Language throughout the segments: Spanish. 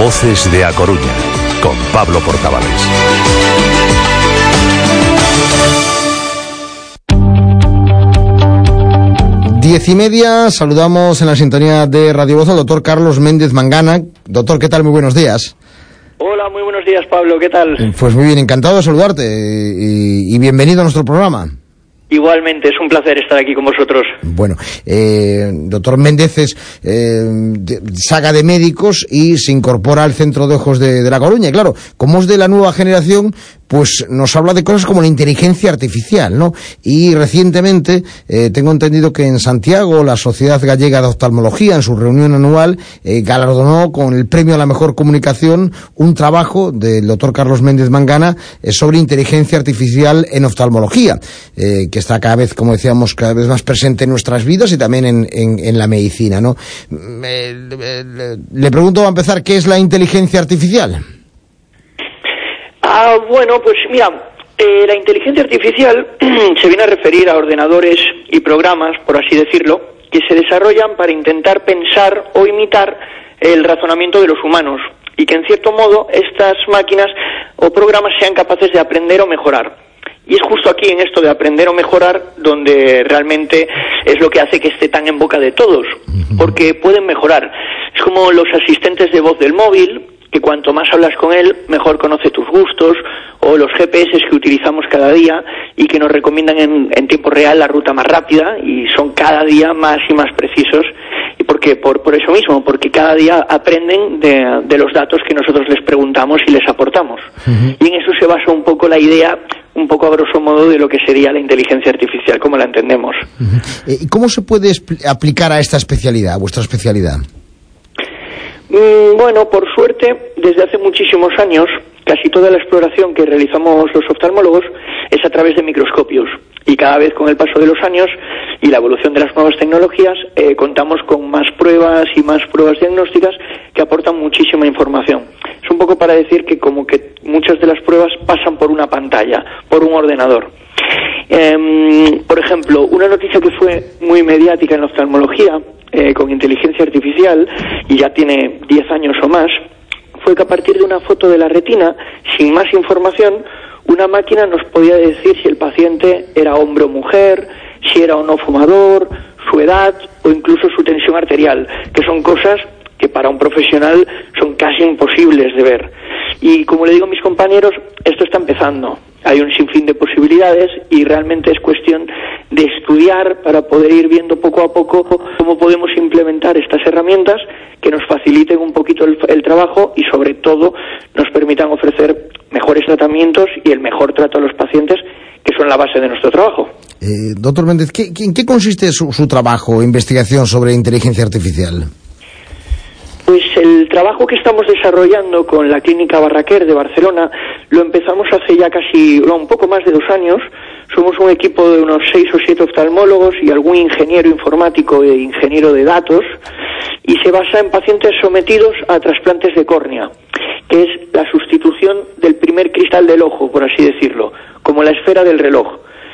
Voces de A Coruña, con Pablo Portavales. Diez y media, saludamos en la sintonía de Radio Voz al doctor Carlos Méndez Mangana. Doctor, ¿qué tal? Muy buenos días. Hola, muy buenos días, Pablo, ¿qué tal? Pues muy bien, encantado de saludarte y bienvenido a nuestro programa. Igualmente, es un placer estar aquí con vosotros. Bueno, doctor Méndez es saga de médicos y se incorpora al Centro de Ojos de La Coruña. Y claro, como es de la nueva generación, pues nos habla de cosas como la inteligencia artificial, ¿no? Y recientemente tengo entendido que en Santiago la Sociedad Gallega de Oftalmología, en su reunión anual, galardonó con el premio a la mejor comunicación un trabajo del doctor Carlos Méndez Mangana sobre inteligencia artificial en oftalmología, que está cada vez, como decíamos, cada vez más presente en nuestras vidas y también en la medicina, ¿no? Le pregunto, a empezar, ¿qué es la inteligencia artificial? Bueno, pues mira, la inteligencia artificial se viene a referir a ordenadores y programas, por así decirlo, que se desarrollan para intentar pensar o imitar el razonamiento de los humanos y que en cierto modo estas máquinas o programas sean capaces de aprender o mejorar. Y es justo aquí, en esto de aprender o mejorar, donde realmente es lo que hace que esté tan en boca de todos, porque pueden mejorar. Es como los asistentes de voz del móvil, que cuanto más hablas con él, mejor conoce tus gustos, o los GPS que utilizamos cada día y que nos recomiendan en tiempo real la ruta más rápida y son cada día más y más precisos. Y porque por eso mismo, porque cada día aprenden de los datos que nosotros les preguntamos y les aportamos. Y en eso se basa un poco la idea, un poco a grosso modo, de lo que sería la inteligencia artificial, como la entendemos. ¿Y cómo se puede aplicar a esta especialidad, a vuestra especialidad? Bueno, por suerte, desde hace muchísimos años, casi toda la exploración que realizamos los oftalmólogos es a través de microscopios. Y cada vez con el paso de los años y la evolución de las nuevas tecnologías, contamos con más pruebas y más pruebas diagnósticas que aportan muchísima información. Es un poco para decir que como que muchas de las pruebas pasan por una pantalla, por un ordenador. Por ejemplo, una noticia que fue muy mediática en la oftalmología, con inteligencia artificial, y ya tiene 10 años o más, fue que a partir de una foto de la retina, sin más información, una máquina nos podía decir si el paciente era hombre o mujer, si era o no fumador, su edad o incluso su tensión arterial, que son cosas que para un profesional son casi imposibles de ver. Y como le digo a mis compañeros, esto está empezando. Hay un sinfín de posibilidades y realmente es cuestión de estudiar para poder ir viendo poco a poco cómo podemos implementar estas herramientas que nos faciliten un poquito el trabajo y sobre todo nos permitan ofrecer mejores tratamientos y el mejor trato a los pacientes, que son la base de nuestro trabajo. Doctor Méndez, ¿en qué consiste su trabajo, investigación sobre inteligencia artificial? Pues el trabajo que estamos desarrollando con la Clínica Barraquer de Barcelona lo empezamos hace ya casi un poco más de 2 años. Somos un equipo de unos 6 o 7 oftalmólogos y algún ingeniero informático e ingeniero de datos, y se basa en pacientes sometidos a trasplantes de córnea, que es la sustitución del primer cristal del ojo, por así decirlo, como la esfera del reloj.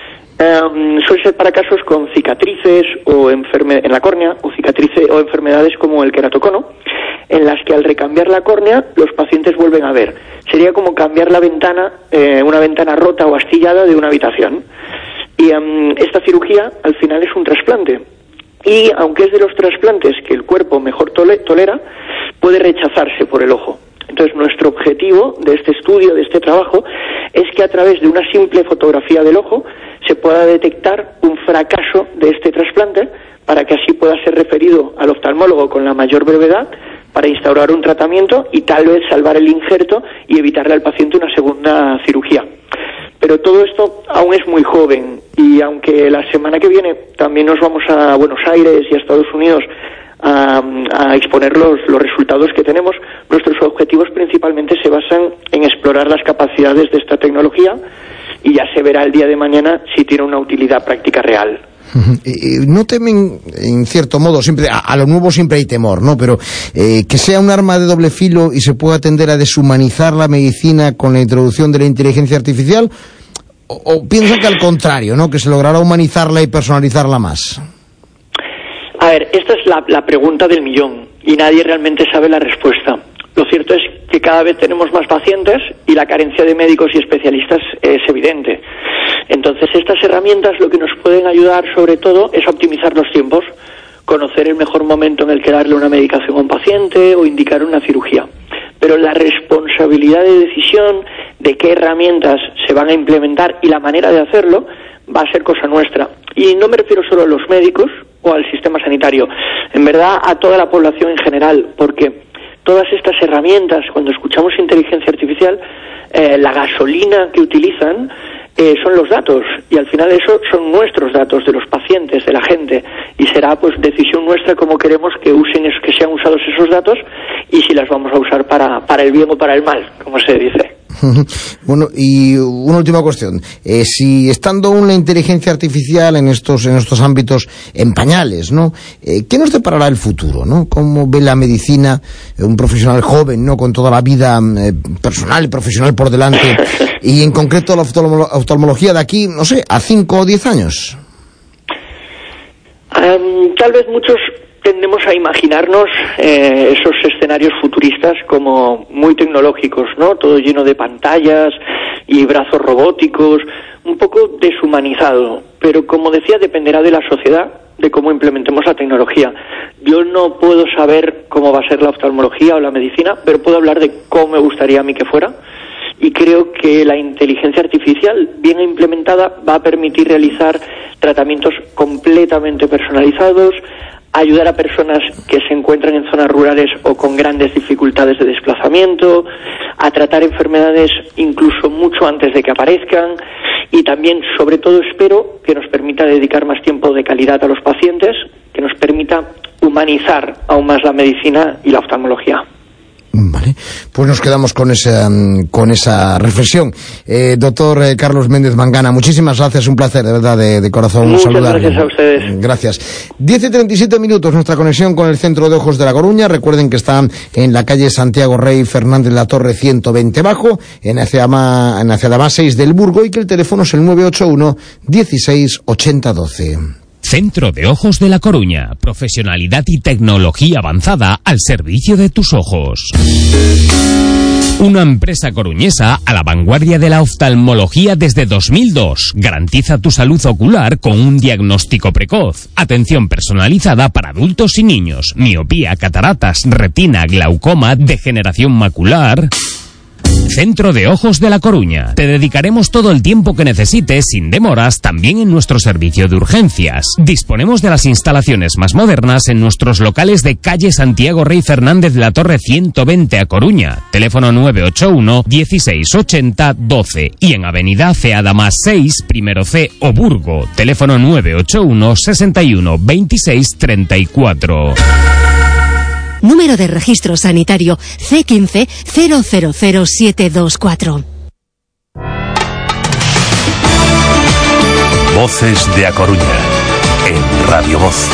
Suele ser para casos con cicatrices o en la córnea, o cicatrices o enfermedades como el queratocono, en las que al recambiar la córnea los pacientes vuelven a ver. Sería como cambiar la ventana, una ventana rota o astillada de una habitación. Y esta cirugía al final es un trasplante. Y aunque es de los trasplantes que el cuerpo mejor tolera, puede rechazarse por el ojo. Entonces, nuestro objetivo de este estudio, de este trabajo, es que a través de una simple fotografía del ojo se pueda detectar un fracaso de este trasplante para que así pueda ser referido al oftalmólogo con la mayor brevedad para instaurar un tratamiento y tal vez salvar el injerto y evitarle al paciente una segunda cirugía. Pero todo esto aún es muy joven y aunque la semana que viene también nos vamos a Buenos Aires y a Estados Unidos a exponer los resultados que tenemos, nuestros objetivos principalmente se basan en explorar las capacidades de esta tecnología y ya se verá el día de mañana si tiene una utilidad práctica real. ¿No temen, en cierto modo, siempre a lo nuevo siempre hay temor, ¿no? Pero que sea un arma de doble filo y se pueda tender a deshumanizar la medicina con la introducción de la inteligencia artificial? ¿O piensan que al contrario, ¿no? Que se logrará humanizarla y personalizarla más? A ver, esta es la pregunta del millón y nadie realmente sabe la respuesta. Lo cierto es que cada vez tenemos más pacientes y la carencia de médicos y especialistas es evidente. Entonces, estas herramientas lo que nos pueden ayudar sobre todo es a optimizar los tiempos, conocer el mejor momento en el que darle una medicación a un paciente o indicar una cirugía. Pero la responsabilidad de decisión de qué herramientas se van a implementar y la manera de hacerlo va a ser cosa nuestra. Y no me refiero solo a los médicos o al sistema sanitario, en verdad a toda la población en general, porque todas estas herramientas, cuando escuchamos inteligencia artificial, la gasolina que utilizan son los datos, y al final eso son nuestros datos, de los pacientes, de la gente, y será pues decisión nuestra cómo queremos que sean usados esos datos y si las vamos a usar para el bien o para el mal, como se dice. Bueno, y una última cuestión. Si estando una inteligencia artificial en estos ámbitos en pañales, ¿no? ¿Qué nos deparará el futuro, ¿no? ¿Cómo ve la medicina un profesional joven, ¿no? Con toda la vida personal y profesional por delante, y en concreto la oftalmología de aquí, no sé, a 5 o 10 años? Tal vez muchos tendemos a imaginarnos esos escenarios futuristas como muy tecnológicos, ¿no? Todo lleno de pantallas y brazos robóticos, un poco deshumanizado. Pero como decía, dependerá de la sociedad, de cómo implementemos la tecnología. Yo no puedo saber cómo va a ser la oftalmología o la medicina, pero puedo hablar de cómo me gustaría a mí que fuera. Y creo que la inteligencia artificial, bien implementada, va a permitir realizar tratamientos completamente personalizados, ayudar a personas que se encuentran en zonas rurales o con grandes dificultades de desplazamiento, a tratar enfermedades incluso mucho antes de que aparezcan, y también, sobre todo, espero que nos permita dedicar más tiempo de calidad a los pacientes, que nos permita humanizar aún más la medicina y la oftalmología. Vale, pues nos quedamos con esa reflexión. Doctor Carlos Méndez Mangana, muchísimas gracias, un placer, de verdad, de corazón saludarle. Muchas gracias a ustedes. Gracias. 10:37 nuestra conexión con el Centro de Ojos de La Coruña. Recuerden que están en la calle Santiago Rey Fernández de la Torre 120 Bajo, en hacia Damas 6 del Burgo, y que el teléfono es el 981 16 80 12. Centro de Ojos de La Coruña. Profesionalidad y tecnología avanzada al servicio de tus ojos. Una empresa coruñesa a la vanguardia de la oftalmología desde 2002. Garantiza tu salud ocular con un diagnóstico precoz. Atención personalizada para adultos y niños. Miopía, cataratas, retina, glaucoma, degeneración macular. Centro de Ojos de La Coruña. Te dedicaremos todo el tiempo que necesites, sin demoras, también en nuestro servicio de urgencias. Disponemos de las instalaciones más modernas en nuestros locales de calle Santiago Rey Fernández de la Torre 120 a Coruña. Teléfono 981 16 80 12. Y en avenida Cea Damas 6, primero C, o Burgo. Teléfono 981 61 26 34. Número de registro sanitario C15 000724. Voces de A Coruña, en Radio Voz.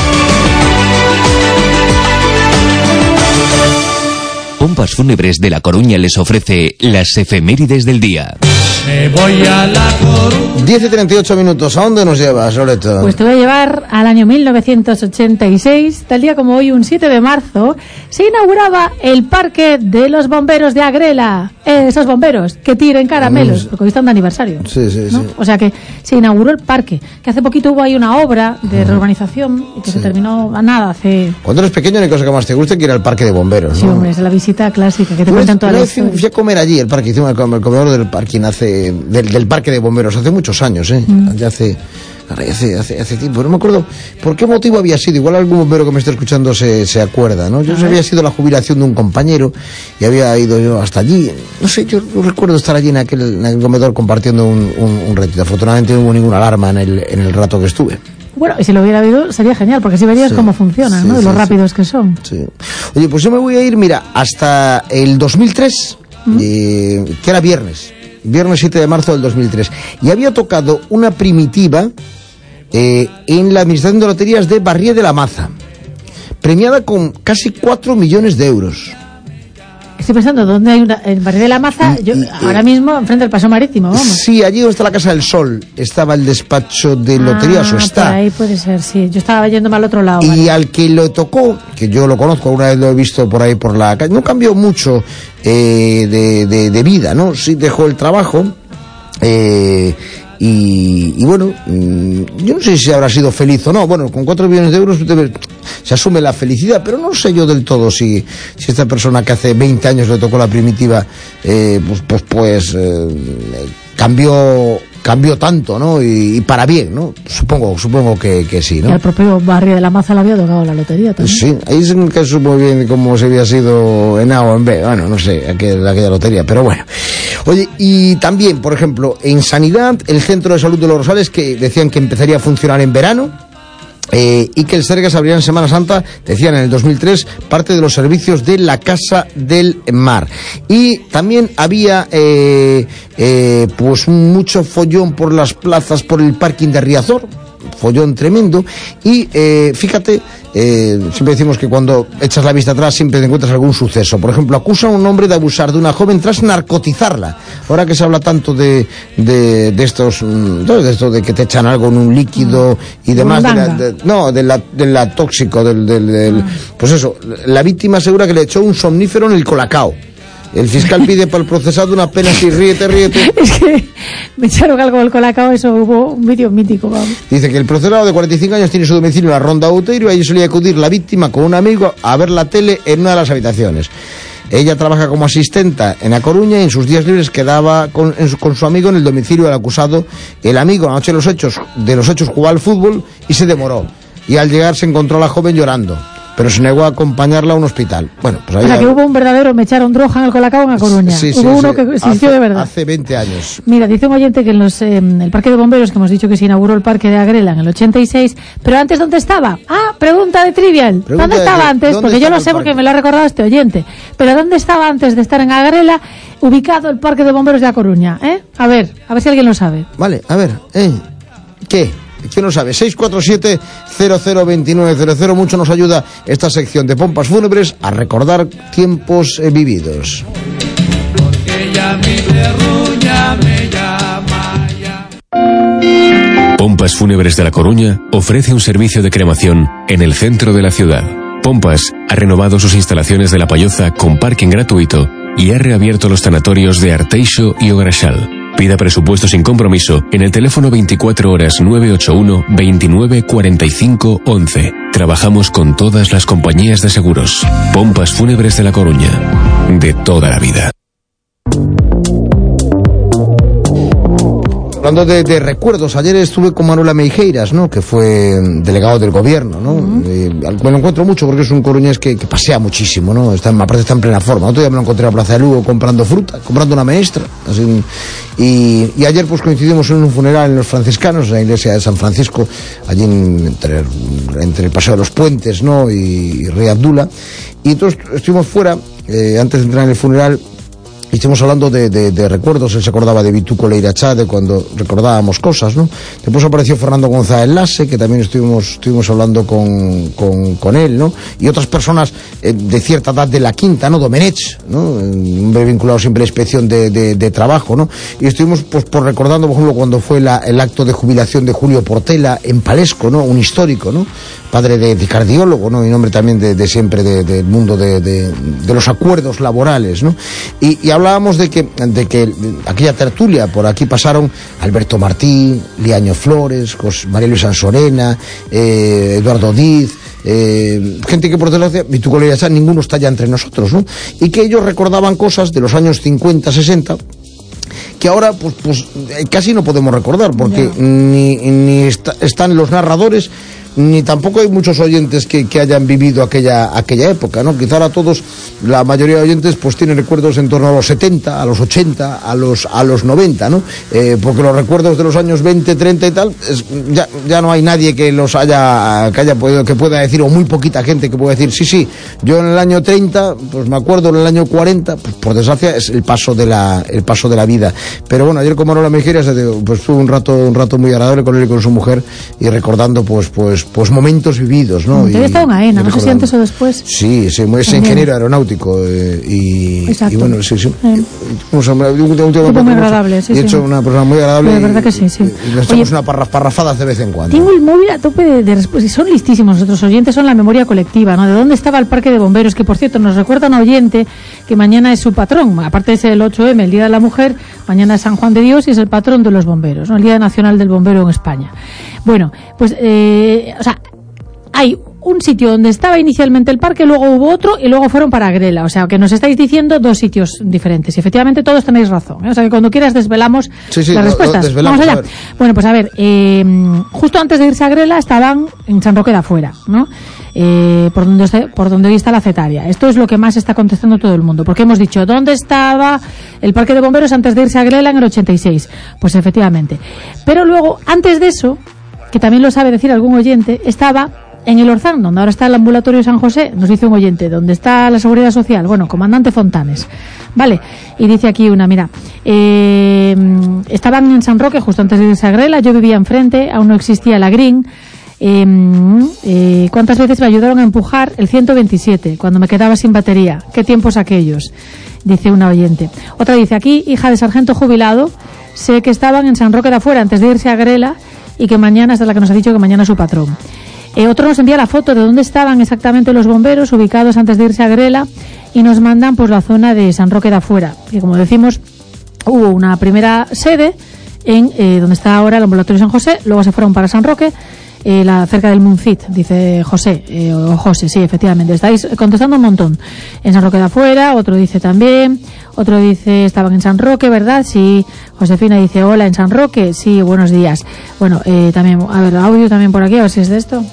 Pompas Fúnebres de La Coruña les ofrece las efemérides del día. Me voy a La Coruña. 10:38. ¿A dónde nos llevas, Loreto? Pues te voy a llevar al año 1986, tal día como hoy, un 7 de marzo, se inauguraba el Parque de los Bomberos de Agrela. Esos bomberos que tiren caramelos, porque hoy están de aniversario. Sí, ¿no? sí. O sea que se inauguró el parque, que hace poquito hubo ahí una obra de reurbanización y que se terminó a nada hace... Cuando eres pequeño no hay cosa que más te guste que ir al Parque de Bomberos, ¿no? Sí, hombre, es la visita clásica que te cuentan todas las historias. Fui a comer allí, el parque, hicimos el comedor del parking del Parque de Bomberos hace muchos años, ya hace tiempo. No me acuerdo por qué motivo había sido. Igual algún bombero que me está escuchando se acuerda, ¿no? Yo había sido la jubilación de un compañero y había ido yo hasta allí. No sé, yo recuerdo estar allí en aquel comedor compartiendo un ratito. Afortunadamente no hubo ninguna alarma en el rato que estuve. Bueno, y si lo hubiera habido sería genial, porque así verías cómo funcionan, ¿no? Y lo rápidos que son. Sí. Oye, pues yo me voy a ir, mira, hasta el 2003, que era viernes 7 de marzo del 2003, y había tocado una primitiva en la Administración de Loterías de Barrié de la Maza, premiada con casi 4 millones de euros. estoy pensando, ¿dónde hay una? En Barrio de la Maza, ahora mismo, enfrente del Paso Marítimo, vamos. Sí, allí donde está la Casa del Sol, estaba el despacho de loterías, o está. Por ahí puede ser, sí. Yo estaba yéndome al otro lado. Y vale. al que lo tocó, que yo lo conozco, alguna vez lo he visto por ahí por la calle, no cambió mucho de vida, ¿no? Sí dejó el trabajo, y bueno, yo no sé si habrá sido feliz o no. Bueno, con 4 millones de euros se asume la felicidad, pero no sé yo del todo si esta persona que hace 20 años le tocó la primitiva, cambió tanto, ¿no? Y para bien, ¿no? Supongo que sí, ¿no? Y al propio Barrio de la Maza le había tocado la lotería también. Sí, ahí se me supo bien cómo se había sido en A o en B, bueno, no sé, aquella lotería, pero bueno. Oye, y también, por ejemplo, en sanidad, el Centro de Salud de los Rosales, que decían que empezaría a funcionar en verano, y que el Sergas abrirá en Semana Santa, decían en el 2003, parte de los servicios de la Casa del Mar. Y también había pues mucho follón por las plazas, por el parking de Riazor, follón tremendo. Y fíjate, siempre decimos que cuando echas la vista atrás siempre te encuentras algún suceso. Por ejemplo, acusan a un hombre de abusar de una joven tras narcotizarla. Ahora que se habla tanto de estos, de esto de que te echan algo en un líquido y demás, de la tóxico, pues eso, la víctima asegura que le echó un somnífero en el colacao. El fiscal pide para el procesado una pena si ríete. Es que me echaron algo del colacao, eso hubo un vídeo mítico, vamos. Dice que el procesado de 45 años tiene su domicilio en la Ronda Outeiro y allí solía acudir la víctima con un amigo a ver la tele en una de las habitaciones. Ella trabaja como asistenta en A Coruña y en sus días libres quedaba con su amigo en el domicilio del acusado. El amigo, la noche de los hechos, jugaba al fútbol y se demoró. Y al llegar se encontró a la joven llorando, pero se negó a acompañarla a un hospital. Bueno, pues ahí... O sea, que hubo un verdadero, me echaron droga en el colacao en A Coruña. Sí, hubo uno que existió de verdad. Hace 20 años. Mira, dice un oyente que en el parque de bomberos, que hemos dicho que se inauguró el parque de Agrela en el 86, pero antes, ¿dónde estaba? Pregunta de Trivial. ¿Dónde estaba antes? Porque yo lo sé porque me lo ha recordado este oyente. Pero ¿dónde estaba antes de estar en Agrela ubicado el parque de bomberos de A Coruña? A ver si alguien lo sabe. Vale, a ver, ¿qué? ¿Quién no sabe? 647-002900. Mucho nos ayuda esta sección de pompas fúnebres a recordar tiempos vividos. Porque ya mi terruña me llama ya. Pompas Fúnebres de La Coruña ofrece un servicio de cremación en el centro de la ciudad. Pompas ha renovado sus instalaciones de La Palloza con parking gratuito y ha reabierto los tanatorios de Arteixo y Ograchal. Pida presupuesto sin compromiso en el teléfono 24 horas 981 29 45 11. Trabajamos con todas las compañías de seguros. Pompas Fúnebres de La Coruña. De toda la vida. Hablando de recuerdos, ayer estuve con Manuela Meijeiras, ¿no? Que fue delegado del gobierno, ¿no? Me lo encuentro mucho porque es un coruñés que pasea muchísimo, ¿no? Aparte está en plena forma. Otro día me lo encontré en la Plaza de Lugo comprando fruta, comprando una maestra. Así, y ayer pues coincidimos en un funeral en los franciscanos, en la iglesia de San Francisco, allí entre el Paseo de los Puentes, ¿no? Y Rey Abdullah. Y entonces estuvimos fuera, antes de entrar en el funeral. Y estuvimos hablando de recuerdos. Él se acordaba de Vituco Leirachá, de cuando recordábamos cosas, ¿no? Después apareció Fernando González Lasse, que también estuvimos hablando con él, ¿no? Y otras personas de cierta edad de la quinta, ¿no? Domenech, ¿no? Un hombre vinculado siempre a la inspección de trabajo, ¿no? Y estuvimos pues recordando, por ejemplo, cuando fue el acto de jubilación de Julio Portela en Palesco, ¿no? Un histórico, ¿no? Padre de cardiólogo, ¿no? Y un hombre también de siempre del mundo de los acuerdos laborales, ¿no? Y hablábamos de que aquella tertulia, por aquí pasaron Alberto Martí, Liaño Flores, María Luisa Ansorena, Eduardo Diz, gente que por desgracia, Vituco Leirachá, ninguno está ya entre nosotros, ¿no? Y que ellos recordaban cosas de los años 50, 60, que ahora pues casi no podemos recordar, porque ni están los narradores, ni tampoco hay muchos oyentes que hayan vivido aquella época, ¿no? Quizá ahora todos, la mayoría de oyentes pues tienen recuerdos en torno a los 70, a los 80, a los 90, ¿no? Porque los recuerdos de los años 20, 30 y tal, ya no hay nadie que pueda decir, o muy poquita gente que pueda decir, sí, yo en el año 30, pues me acuerdo, en el año 40, pues por desgracia es el paso de la vida. Pero bueno, ayer con Manuela Meijeiras pues tuve un rato muy agradable con él y con su mujer, y recordando pues pues momentos vividos, ¿no? Te había estado en AENA, no sé si antes o después. Sí, es ingeniero aeronáutico y bueno, sí. Muy agradable, sí. He hecho una persona muy agradable. De verdad que sí. Y le echamos una parrafadas de vez en cuando. Tengo el móvil a tope de respuestas. Son listísimos nuestros oyentes, son la memoria colectiva, ¿no? ¿De dónde estaba el parque de bomberos? Que, por cierto, nos recuerda un oyente que mañana es su patrón. Aparte es el 8M, el Día de la Mujer, mañana es San Juan de Dios y es el patrón de los bomberos, ¿no? El Día Nacional del Bombero en España. Bueno, pues, hay un sitio donde estaba inicialmente el parque, luego hubo otro y luego fueron para Agrela. O sea, que nos estáis diciendo dos sitios diferentes. Y efectivamente todos tenéis razón, ¿eh? O sea, que cuando quieras desvelamos las respuestas. Vamos allá. Bueno, pues a ver, justo antes de irse a Agrela estaban en San Roque de Afuera, ¿no? Por donde hoy está la Cetaria. Esto es lo que más está contestando todo el mundo, porque hemos dicho, ¿dónde estaba el parque de bomberos antes de irse a Agrela en el 86? Pues efectivamente. Pero luego, antes de eso, que también lo sabe decir algún oyente, estaba en el Orzán, donde ahora está el ambulatorio San José, nos dice un oyente, donde está la Seguridad Social, bueno, Comandante Fontanes, ¿vale? Y dice aquí una, mira, estaban en San Roque justo antes de irse a Agrela, yo vivía enfrente, aún no existía la Green. ¿Cuántas veces me ayudaron a empujar el 127 cuando me quedaba sin batería? ¿Qué tiempos aquellos? Dice una oyente. Otra dice, aquí, hija de sargento jubilado, sé que estaban en San Roque de Afuera antes de irse a Agrela y que mañana, esta es la que nos ha dicho que mañana es su patrón. Otro nos envía la foto de dónde estaban exactamente los bomberos ubicados antes de irse a Agrela y nos mandan pues la zona de San Roque de Afuera, que como decimos hubo una primera sede en donde está ahora el ambulatorio San José, luego se fueron para San Roque, cerca del Muncit, dice José, o José, sí, efectivamente, estáis contestando un montón. En San Roque de Afuera, otro dice también, otro dice estaban en San Roque, ¿verdad? Sí. Josefina dice hola, en San Roque, sí, buenos días. Bueno, también, a ver, audio también por aquí, a ver si es de esto.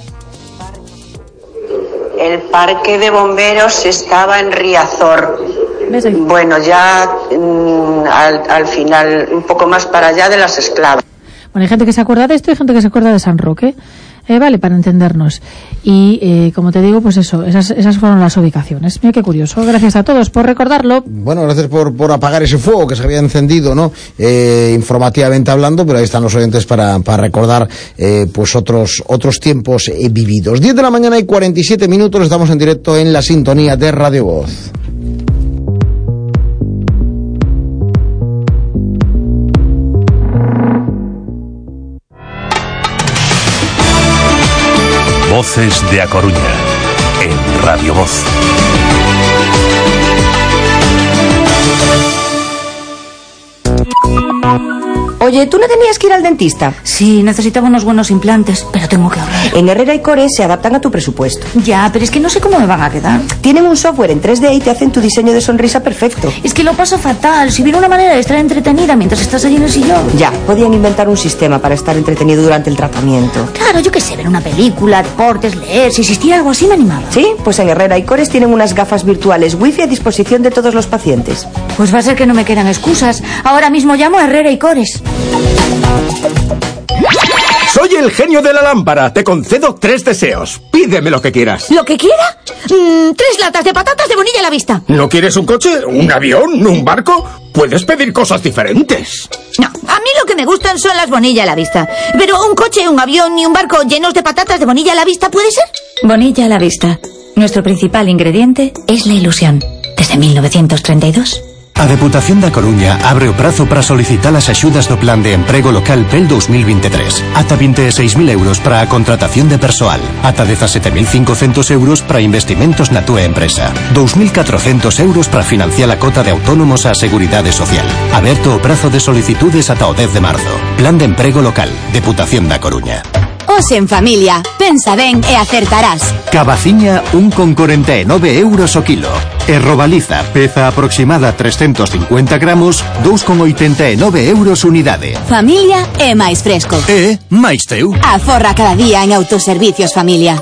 El parque de bomberos estaba en Riazor. Bueno, ya al final, un poco más para allá de las Esclavas. Bueno, hay gente que se acuerda de esto y hay gente que se acuerda de San Roque. Vale, para entendernos. Y como te digo, pues eso, esas fueron las ubicaciones. Mira qué curioso. Gracias a todos por recordarlo. Bueno, gracias por apagar ese fuego que se había encendido, ¿no? Informativamente hablando, pero ahí están los oyentes para recordar pues otros tiempos vividos. 10 de la mañana y 47 minutos, estamos en directo en la sintonía de Radio Voz. Voces de A Coruña, en Radio Voz. Oye, ¿tú no tenías que ir al dentista? Sí, necesitaba unos buenos implantes, pero tengo que ahorrar. En Herrera y Cores se adaptan a tu presupuesto. Ya, pero es que no sé cómo me van a quedar. Tienen un software en 3D y te hacen tu diseño de sonrisa perfecto. Es que lo paso fatal. Si hubiera una manera de estar entretenida mientras estás allí en el sillón. Ya, podían inventar un sistema para estar entretenido durante el tratamiento. Claro, yo qué sé, ver una película, deportes, leer. Si existiera algo así me animaba. Sí, pues en Herrera y Cores tienen unas gafas virtuales Wi-Fi a disposición de todos los pacientes. Pues va a ser que no me quedan excusas. Ahora mismo llamo a Herrera y Cores. Soy el genio de la lámpara. Te concedo 3 deseos. Pídeme lo que quieras. ¿Lo que quiera? 3 latas de patatas de bonilla a la vista. ¿No quieres un coche? ¿Un avión? ¿Un barco? Puedes pedir cosas diferentes. No, a mí lo que me gustan son las bonilla a la vista. Pero un coche, un avión y un barco llenos de patatas de bonilla a la vista, ¿puede ser? Bonilla a la vista. Nuestro principal ingrediente es la ilusión. Desde 1932. A Deputación da Coruña abre o prazo para solicitar as axudas do Plan de Emprego Local PEL 2023. Ata 26.000 euros para a contratación de persoal. Ata 17.500 euros para investimentos na túa empresa. 2.400 euros para financiar a cota de autónomos á Seguridade Social. Aberto o prazo de solicitudes ata o 10 de marzo. Plan de Emprego Local. Deputación da Coruña. Os en familia. Pensa ben e acertarás. Cabaciña 1,49 euros o kilo. E robaliza, peza aproximada 350 gramos, 2,89 euros unidade. Familia é máis fresco. E máis teu. Aforra cada día en Autoservicios Familia.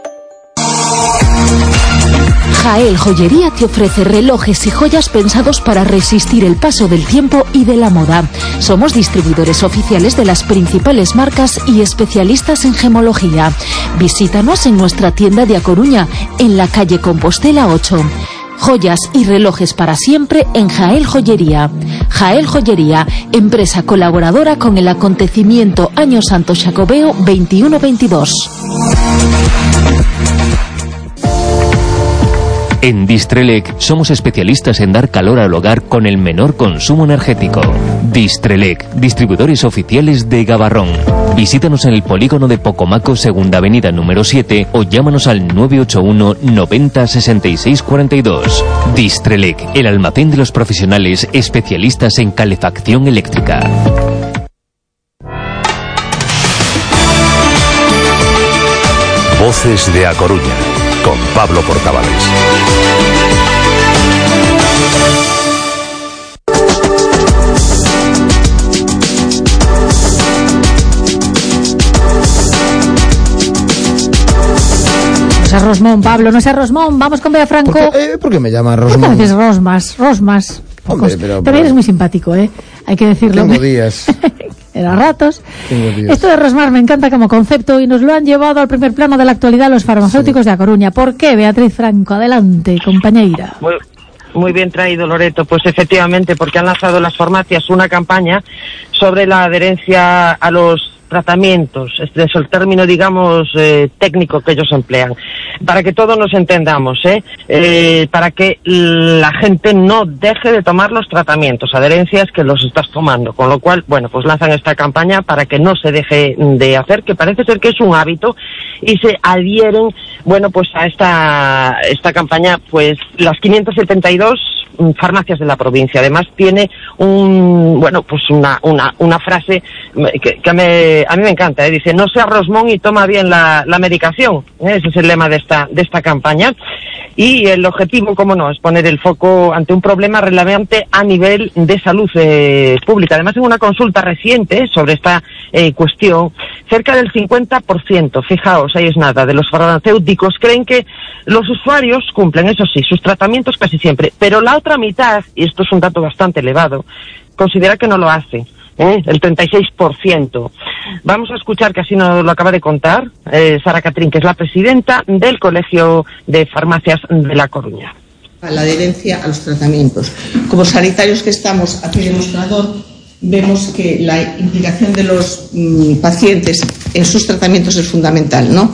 Jael Joyería te ofrece relojes y joyas pensados para resistir el paso del tiempo y de la moda. Somos distribuidores oficiales de las principales marcas y especialistas en gemología. Visítanos en nuestra tienda de A Coruña, en la calle Compostela 8. Joyas y relojes para siempre en Jael Joyería. Jael Joyería, empresa colaboradora con el acontecimiento Año Santo Xacobeo 21-22. En Distrelec somos especialistas en dar calor al hogar con el menor consumo energético. Distrelec, distribuidores oficiales de Gavarrón. Visítanos en el polígono de Pocomaco, Segunda Avenida número 7 o llámanos al 981 90 66 42. Distrelec, el almacén de los profesionales especialistas en calefacción eléctrica. Voces de A Coruña, con Pablo Portavales. No es Rosmón, Pablo, no es Rosmón. Vamos con Bea Franco. ¿Por qué me llama Rosmón? ¿Por qué dices Rosmas? Hombre, pero también eres muy simpático, ¿eh? Hay que decirlo. Tengo días. Era ratos. Tengo días. Esto de Rosmar me encanta como concepto y nos lo han llevado al primer plano de la actualidad los farmacéuticos de A Coruña. ¿Por qué, Beatriz Franco? Adelante, compañera. Muy bien traído, Loreto. Pues efectivamente, porque han lanzado las farmacias una campaña sobre la adherencia a los tratamientos. Este es el término, digamos, técnico que ellos emplean. Para que todos nos entendamos, para que la gente no deje de tomar los tratamientos, adherencias que los estás tomando. Con lo cual, bueno, pues lanzan esta campaña para que no se deje de hacer, que parece ser que es un hábito, y se adhieren, bueno, pues a esta campaña, pues las 572 farmacias de la provincia. Además tiene una frase que a mí me encanta, dice: no seas Rosmón y toma bien la medicación. Ese es el lema de esta campaña, y el objetivo, como no, es poner el foco ante un problema relevante a nivel de salud pública. Además, en una consulta reciente sobre esta cuestión, cerca del 50%, fijaos, ahí es nada, de los farmacéuticos creen que los usuarios cumplen, eso sí, sus tratamientos casi siempre, pero la otra mitad, y esto es un dato bastante elevado, considera que no lo hace, el 36%. Vamos a escuchar, que así nos lo acaba de contar Sara Catrín, que es la presidenta del Colegio de Farmacias de La Coruña. La adherencia a los tratamientos. Como sanitarios que estamos aquí de mostrador, vemos que la implicación de los pacientes en sus tratamientos es fundamental, ¿no?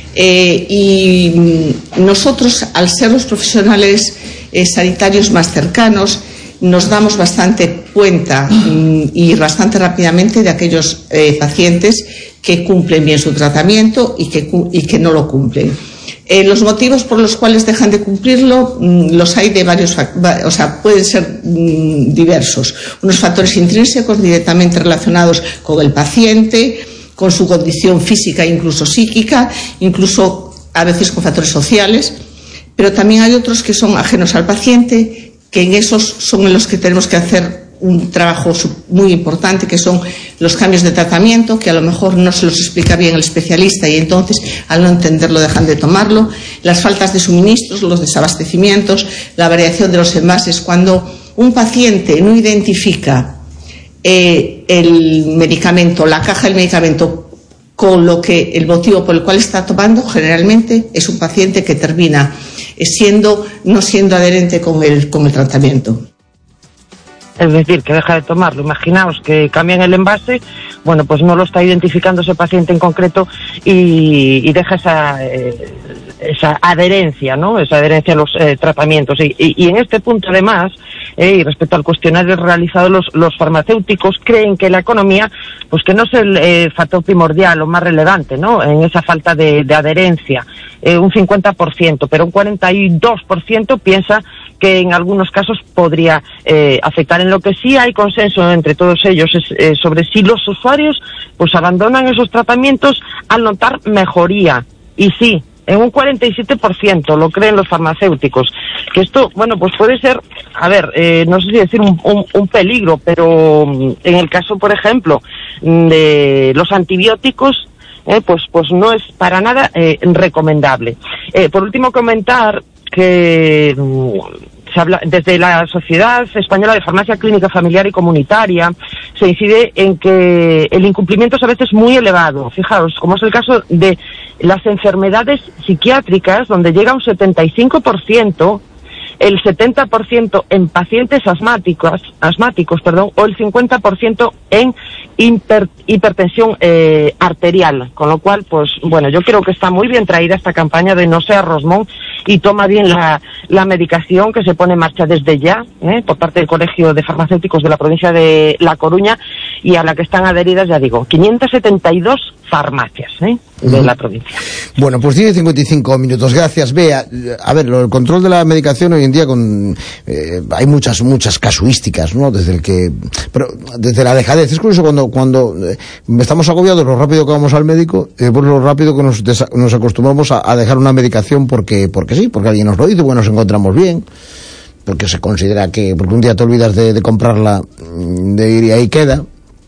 Y nosotros, al ser los profesionales sanitarios más cercanos, nos damos bastante cuenta y bastante rápidamente de aquellos pacientes que cumplen bien su tratamiento y que no lo cumplen. Los motivos por los cuales dejan de cumplirlo los hay de varios, pueden ser diversos. Unos factores intrínsecos directamente relacionados con el paciente, con su condición física e incluso psíquica, incluso a veces con factores sociales, pero también hay otros que son ajenos al paciente, que en esos son en los que tenemos que hacer un trabajo muy importante, que son los cambios de tratamiento, que a lo mejor no se los explica bien el especialista y entonces al no entenderlo dejan de tomarlo, las faltas de suministros, los desabastecimientos, la variación de los envases. Cuando un paciente no identifica el medicamento, la caja del medicamento, con el motivo por el cual está tomando, generalmente es un paciente que termina no siendo adherente con el tratamiento. Es decir, que deja de tomarlo. Imaginaos que cambian el envase, bueno, pues no lo está identificando ese paciente en concreto y deja esa adherencia, ¿no? Esa adherencia a los tratamientos. Y en este punto, además, y respecto al cuestionario realizado, los farmacéuticos creen que la economía, pues que no es el factor primordial o más relevante, ¿no? En esa falta de adherencia. Un 50%, pero un 42% piensa que en algunos casos podría afectar. En lo que sí hay consenso entre todos ellos es sobre si los usuarios pues abandonan esos tratamientos al notar mejoría. Y sí, en un 47% lo creen los farmacéuticos. Que esto, bueno, pues puede ser, no sé si decir un peligro, pero en el caso, por ejemplo, de los antibióticos, pues no es para nada recomendable. Por último, comentar que se habla desde la Sociedad Española de Farmacia Clínica Familiar y Comunitaria, se incide en que el incumplimiento es a veces muy elevado. Fijaos, como es el caso de las enfermedades psiquiátricas, donde llega un 75%, el 70% en pacientes asmáticos, o el 50% en hipertensión arterial, con lo cual, pues bueno, yo creo que está muy bien traída esta campaña de no seas Rosmón y toma bien la medicación que se pone en marcha desde ya, por parte del Colegio de Farmacéuticos de la provincia de La Coruña, y a la que están adheridas, ya digo, 572 farmacias de la provincia. Bueno, pues 10:55 minutos. Gracias, Bea. A ver, el control de la medicación hoy en día hay muchas casuísticas, ¿no? Pero desde la dejadez. Es curioso cuando estamos agobiados, lo rápido que vamos al médico, por lo rápido que nos acostumbramos a dejar una medicación porque sí, porque alguien nos lo dice, porque nos encontramos bien, porque se considera porque un día te olvidas de comprarla, de ir y ahí queda.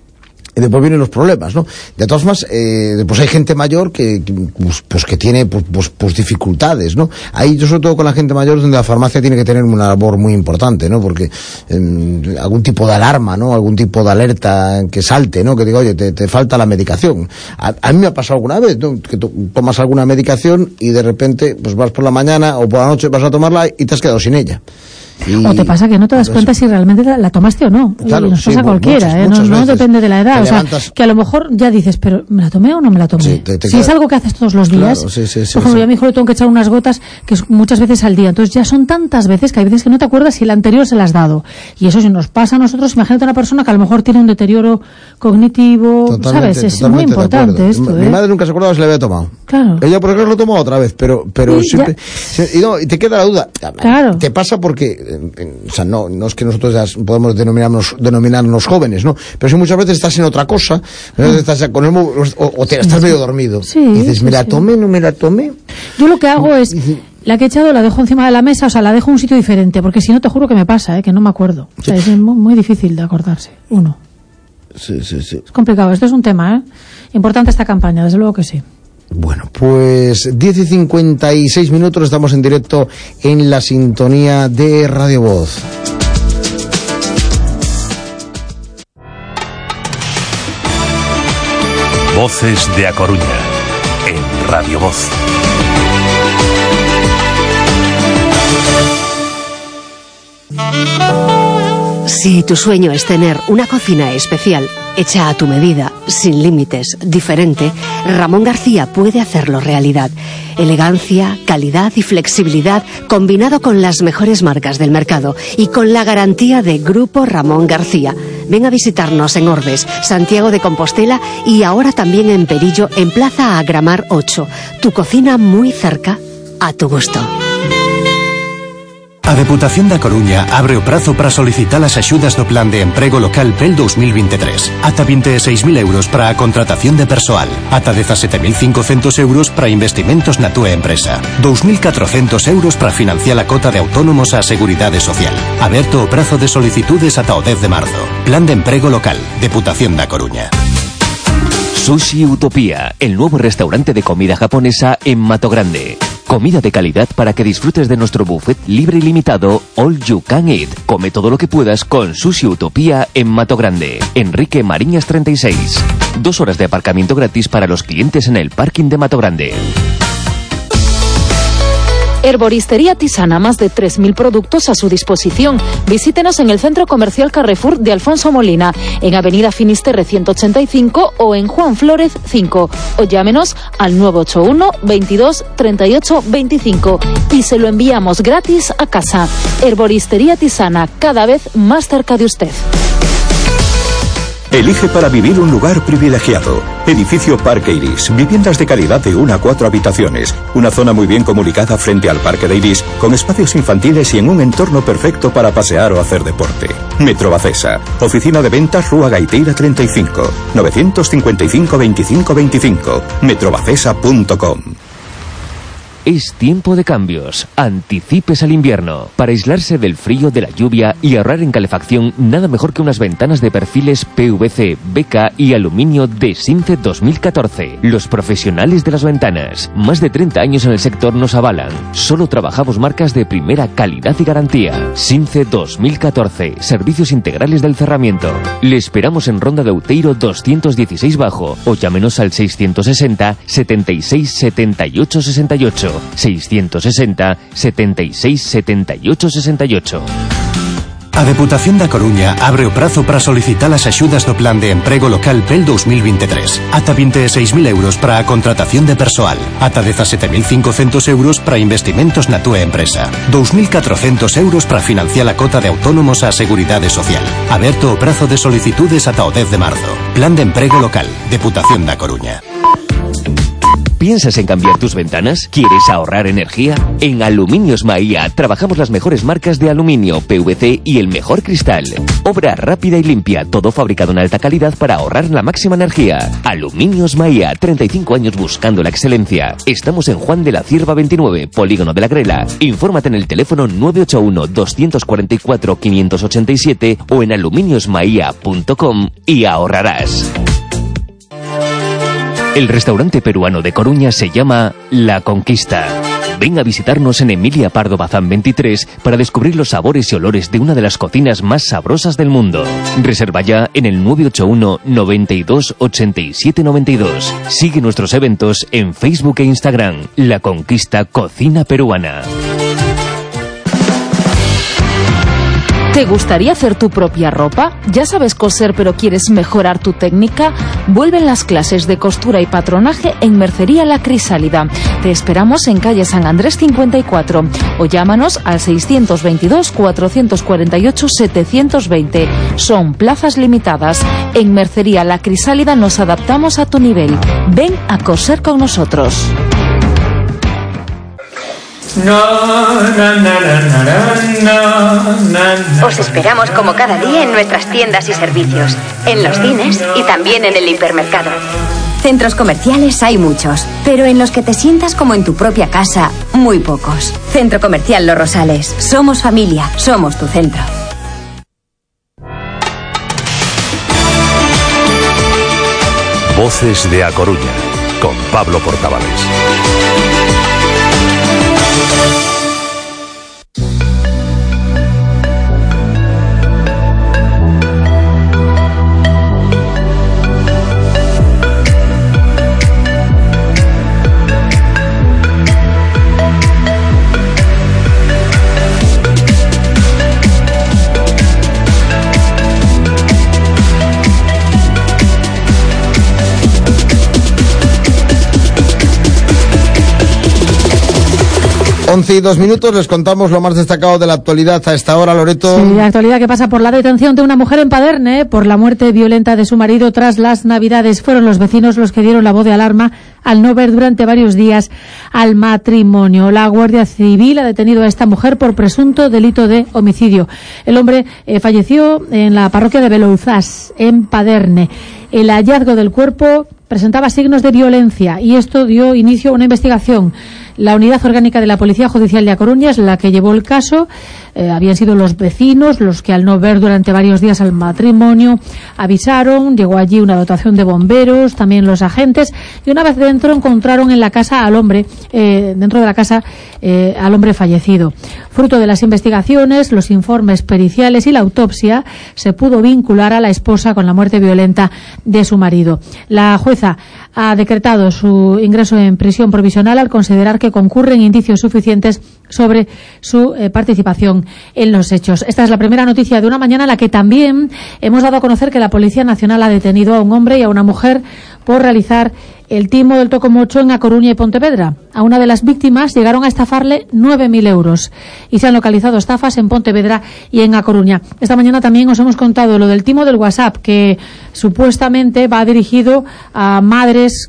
Y después vienen los problemas, ¿no? De todas formas, pues hay gente mayor que tiene dificultades, ¿no? Ahí, yo sobre todo con la gente mayor, donde la farmacia tiene que tener una labor muy importante, ¿no? Porque algún tipo de alarma, ¿no? Algún tipo de alerta que salte, ¿no? Que diga, oye, te falta la medicación. A mí me ha pasado alguna vez, ¿no? Que tomas alguna medicación y de repente, pues vas por la mañana o por la noche, vas a tomarla y te has quedado sin ella. O te pasa que no te das cuenta si realmente la tomaste o no. Claro, y nos pasa a cualquiera, no depende de la edad. O sea, que a lo mejor ya dices, pero ¿me la tomé o no me la tomé? Sí, si es algo que haces todos los días. Claro, por ejemplo, yo a mi hijo le tengo que echar unas gotas que muchas veces al día. Entonces ya son tantas veces que hay veces que no te acuerdas si el anterior se las has dado. Y eso si nos pasa a nosotros, imagínate una persona que a lo mejor tiene un deterioro cognitivo, ¿sabes? Es muy importante esto. Mi madre nunca se acordaba si le había tomado. Claro. Ella por ejemplo lo tomó otra vez, pero siempre... Y te queda la duda. Claro. Te pasa porque... O sea, no es que nosotros ya podemos denominarnos jóvenes, ¿no? Pero si muchas veces estás en otra cosa, estás con el móvil, o te estás medio dormido. Sí, y dices, ¿me la tomé, no me la tomé? Yo lo que hago es, la que he echado la dejo encima de la mesa, o sea, la dejo en un sitio diferente, porque si no te juro que me pasa, que no me acuerdo. O sea, es muy difícil de acordarse, uno. Sí. Es complicado, esto es un tema, importante esta campaña, desde luego que sí. Bueno, pues 10:56 minutos, estamos en directo en la sintonía de Radio Voz. Voces de A Coruña, en Radio Voz. Si tu sueño es tener una cocina especial, hecha a tu medida, sin límites, diferente, Ramón García puede hacerlo realidad. Elegancia, calidad y flexibilidad combinado con las mejores marcas del mercado y con la garantía de Grupo Ramón García. Ven a visitarnos en Ordes, Santiago de Compostela y ahora también en Perillo, en Plaza Agramar 8. Tu cocina muy cerca, a tu gusto. A Deputación da Coruña abre o prazo para solicitar as axudas do Plan de Emprego Local PEL 2023. Ata 26.000 euros para a contratación de persoal. Ata 17.500 euros para investimentos na túa empresa. 2.400 euros para financiar a cota de autónomos á Seguridade Social. Aberto o prazo de solicitudes ata o 10 de marzo. Plan de Emprego Local, Deputación da Coruña. Sushi Utopía, el nuevo restaurante de comida japonesa en Mato Grande. Comida de calidad para que disfrutes de nuestro buffet libre y limitado All You Can Eat. Come todo lo que puedas con Sushi Utopía en Mato Grande. Enrique Mariñas 36. 2 horas de aparcamiento gratis para los clientes en el parking de Mato Grande. Herboristería Tisana, más de 3.000 productos a su disposición. Visítenos en el Centro Comercial Carrefour de Alfonso Molina, en Avenida Finisterre 185 o en Juan Flórez 5. O llámenos al 981 22 38 25 y se lo enviamos gratis a casa. Herboristería Tisana, cada vez más cerca de usted. Elige para vivir un lugar privilegiado. Edificio Parque Iris. Viviendas de calidad de 1 a 4 habitaciones. Una zona muy bien comunicada frente al Parque de Iris, con espacios infantiles y en un entorno perfecto para pasear o hacer deporte. Metro Bacesa. Oficina de ventas Rúa Gaiteira 35. 955 25 25. metrobacesa.com. Es tiempo de cambios. Anticipes al invierno. Para aislarse del frío, de la lluvia y ahorrar en calefacción, nada mejor que unas ventanas de perfiles PVC, BK y aluminio de Since 2014. Los profesionales de las ventanas. Más de 30 años en el sector nos avalan. Solo trabajamos marcas de primera calidad y garantía. Since 2014. Servicios integrales del cerramiento. Le esperamos en Ronda de Outeiro 216 bajo o llámenos al 660 76 78 68. 660 76 78 68. A Deputación da Coruña abre o prazo para solicitar as axudas do Plan de Emprego Local PEL 2023. Ata 26.000 euros para a contratación de persoal. Ata 17.500 euros para investimentos na túa empresa. 2.400 euros para financiar a cota de autónomos á Seguridade Social. Aberto o prazo de solicitudes ata o 10 de marzo. Plan de Emprego Local. Deputación da Coruña. ¿Piensas en cambiar tus ventanas? ¿Quieres ahorrar energía? En Aluminios Maía trabajamos las mejores marcas de aluminio, PVC y el mejor cristal. Obra rápida y limpia, todo fabricado en alta calidad para ahorrar la máxima energía. Aluminios Maía, 35 años buscando la excelencia. Estamos en Juan de la Cierva 29, Polígono de la Grela. Infórmate en el teléfono 981-244-587 o en aluminiosmaia.com y ahorrarás. El restaurante peruano de Coruña se llama La Conquista. Ven a visitarnos en Emilia Pardo Bazán 23 para descubrir los sabores y olores de una de las cocinas más sabrosas del mundo. Reserva ya en el 981 92 87 92. Sigue nuestros eventos en Facebook e Instagram. La Conquista Cocina Peruana. ¿Te gustaría hacer tu propia ropa? ¿Ya sabes coser pero quieres mejorar tu técnica? Vuelven las clases de costura y patronaje en Mercería La Crisálida. Te esperamos en calle San Andrés 54 o llámanos al 622 448 720. Son plazas limitadas. En Mercería La Crisálida nos adaptamos a tu nivel. Ven a coser con nosotros. Os esperamos como cada día en nuestras tiendas y servicios, en los cines y también en el hipermercado. Centros comerciales hay muchos, pero en los que te sientas como en tu propia casa, muy pocos. Centro Comercial Los Rosales. Somos familia, somos tu centro. Voces de A Coruña, con Pablo Portavales. Once y 2 minutos, les contamos lo más destacado de la actualidad a esta hora, Loreto. Sí, la actualidad que pasa por la detención de una mujer en Paderne por la muerte violenta de su marido tras las Navidades. Fueron los vecinos los que dieron la voz de alarma al no ver durante varios días al matrimonio. La Guardia Civil ha detenido a esta mujer por presunto delito de homicidio. El hombre falleció en la parroquia de Belouzás, en Paderne. El hallazgo del cuerpo presentaba signos de violencia y esto dio inicio a una investigación. La unidad orgánica de la Policía Judicial de A Coruña es la que llevó el caso. Habían sido los vecinos los que, al no ver durante varios días al matrimonio, avisaron. Llegó allí una dotación de bomberos, también los agentes, y una vez dentro encontraron en la casa al hombre, dentro de la casa, al hombre fallecido. Fruto de las investigaciones, los informes periciales y la autopsia, se pudo vincular a la esposa con la muerte violenta de su marido. La jueza ha decretado su ingreso en prisión provisional al considerar que concurren indicios suficientes sobre su participación en los hechos. Esta es la primera noticia de una mañana en la que también hemos dado a conocer que la Policía Nacional ha detenido a un hombre y a una mujer por realizar el timo del tocomocho en A Coruña y Pontevedra. A una de las víctimas llegaron a estafarle 9.000 euros y se han localizado estafas en Pontevedra y en A Coruña. Esta mañana también os hemos contado lo del timo del WhatsApp, que supuestamente va dirigido a madres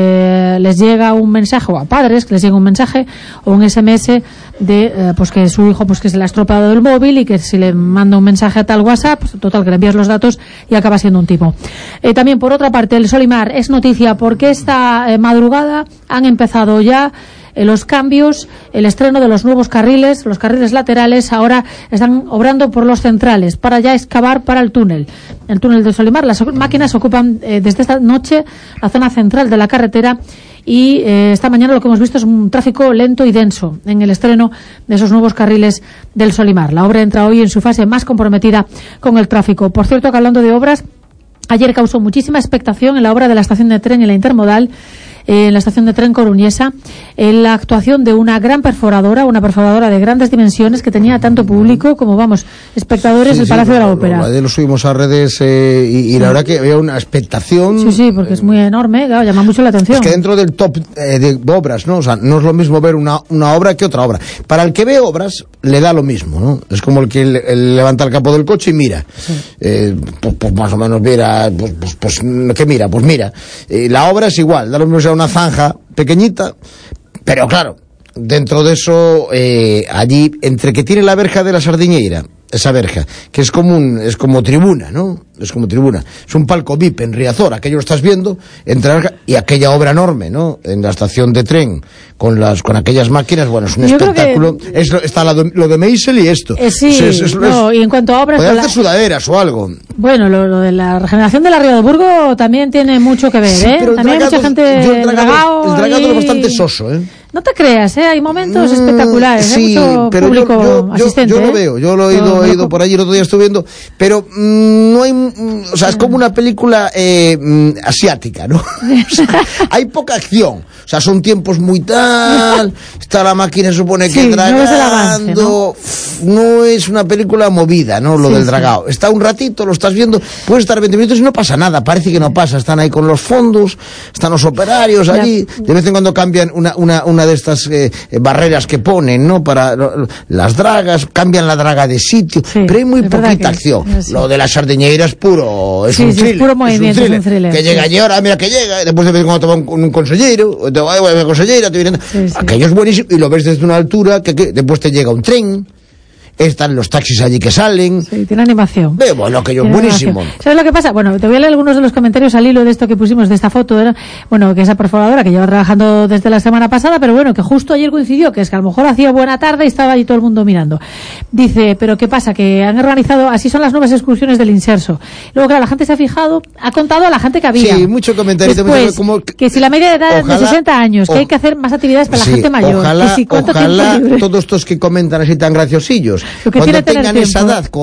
que les llega un mensaje, o a padres que les llega un mensaje o un SMS de pues que su hijo pues que se le ha estropeado el móvil y que si le manda un mensaje a tal WhatsApp, pues, total, que le envías los datos y acaba siendo un timo. También, por otra parte, el Solimar es noticia porque esta madrugada han empezado ya los cambios, el estreno de los nuevos carriles. Los carriles laterales ahora están obrando por los centrales para ya excavar para el túnel de Solimar. Las máquinas ocupan desde esta noche la zona central de la carretera y esta mañana lo que hemos visto es un tráfico lento y denso en el estreno de esos nuevos carriles del Solimar. La obra entra hoy en su fase más comprometida con el tráfico. Por cierto, que hablando de obras, ayer causó muchísima expectación en la obra de la estación de tren en la Intermodal, en la estación de tren coruñesa, la actuación de una gran perforadora, una perforadora de grandes dimensiones que tenía tanto público como, vamos, espectadores del Palacio de la Ópera. Lo subimos a redes y la verdad que había una expectación. Sí, porque es muy enorme, claro, llama mucho la atención. Es que dentro del top de obras, ¿no? O sea, no es lo mismo ver una obra que otra obra. Para el que ve obras, le da lo mismo, ¿no? Es como el que levanta el capó del coche y mira. Pues más o menos mira, ¿qué mira? Pues mira. La obra es igual, da lo mismo sea una zanja pequeñita, pero claro, dentro de eso, allí, entre que tiene la verja de la Sardiñeira, esa verja, que es como tribuna, ¿no? Es como tribuna. Es un palco VIP en Riazor, aquello lo estás viendo, y aquella obra enorme, ¿no? En la estación de tren, con aquellas máquinas, bueno, es un espectáculo. Está lo de Meisel y esto. Y en cuanto a obras... Puede hacer sudaderas o algo. Bueno, lo de la regeneración de la Ría de Burgo también tiene mucho que ver, ¿eh? Pero también hay mucha gente... El dragado es bastante soso, ¿eh? No te creas, hay momentos espectaculares, sí, mucho pero público asistente. Yo lo veo, yo lo he ido por allí, el otro día estuve viendo, pero no hay, o sea, es como una película asiática, ¿no? O sea, hay poca acción, o sea, son tiempos muy tal, está la máquina, supone que dragando, no es una película movida, ¿no? Lo del dragado, está un ratito, lo estás viendo, puedes estar 20 minutos y no pasa nada, parece que no pasa, están ahí con los fondos, están los operarios allí, de vez en cuando cambian una de estas barreras que ponen, ¿no? Para las dragas, cambian la draga de sitio, pero hay muy poquita acción. Lo de la Sardiñeira es puro, es un thriller. Es puro movimiento, es un thriller. Que llega allí, ahora mira que llega, y después de vez en cuando te va un consellero, te va a una consellera, te viene... Aquello es buenísimo, y lo ves desde una altura, que después te llega un tren, están los taxis allí que salen. Sí, tiene animación. Bueno, aquello es buenísimo. ¿Sabes lo que pasa? Bueno, te voy a leer algunos de los comentarios al hilo de esto que pusimos de esta foto. Bueno, que esa perforadora que lleva trabajando desde la semana pasada, pero bueno, que justo ayer coincidió, que es que a lo mejor hacía buena tarde y estaba allí todo el mundo mirando. Dice, pero ¿qué pasa? Que han organizado, así son las nuevas excursiones del Inserso. Luego, claro, la gente se ha fijado, ha contado a la gente que había. Sí, mucho comentario. Después, que si la media de edad es de 60 años, que hay que hacer más actividades para la gente mayor. Ojalá todos estos que comentan así tan graciosillos, cuando tengan esa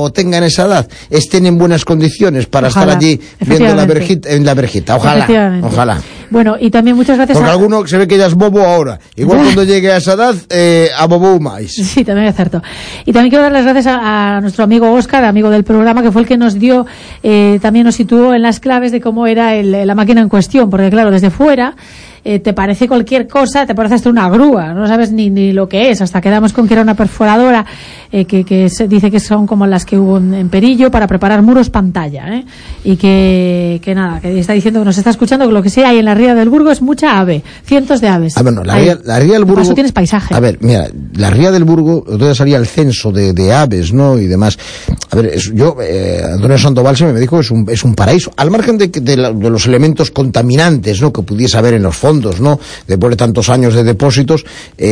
edad, estén en buenas condiciones para estar allí viendo la verjita. Ojalá. Bueno, y también muchas gracias porque alguno se ve que ya es bobo ahora. Igual cuando llegue a esa edad, a bobo más. Sí, también es cierto. Y también quiero dar las gracias a nuestro amigo Óscar, amigo del programa, que fue el que nos dio, también nos situó en las claves de cómo era la máquina en cuestión, porque claro, desde fuera te parece cualquier cosa, te parece hasta una grúa, no sabes ni lo que es, hasta quedamos con que era una perforadora que se dice que son como las que hubo en Perillo para preparar muros pantalla, y que nada, que está diciendo que nos está escuchando que lo que sí hay en la Ría del Burgo es mucha ave, cientos de aves. Bueno, la Ría del Burgo... Por eso tienes paisaje. A ver, mira, la Ría del Burgo, todavía salía el censo de aves, ¿no? Y demás. A ver, Antonio Sandoval se me dijo que es un paraíso, al margen de los elementos contaminantes, ¿no? Que pudiese haber en los fondos, ¿no? Después de tantos años de depósitos,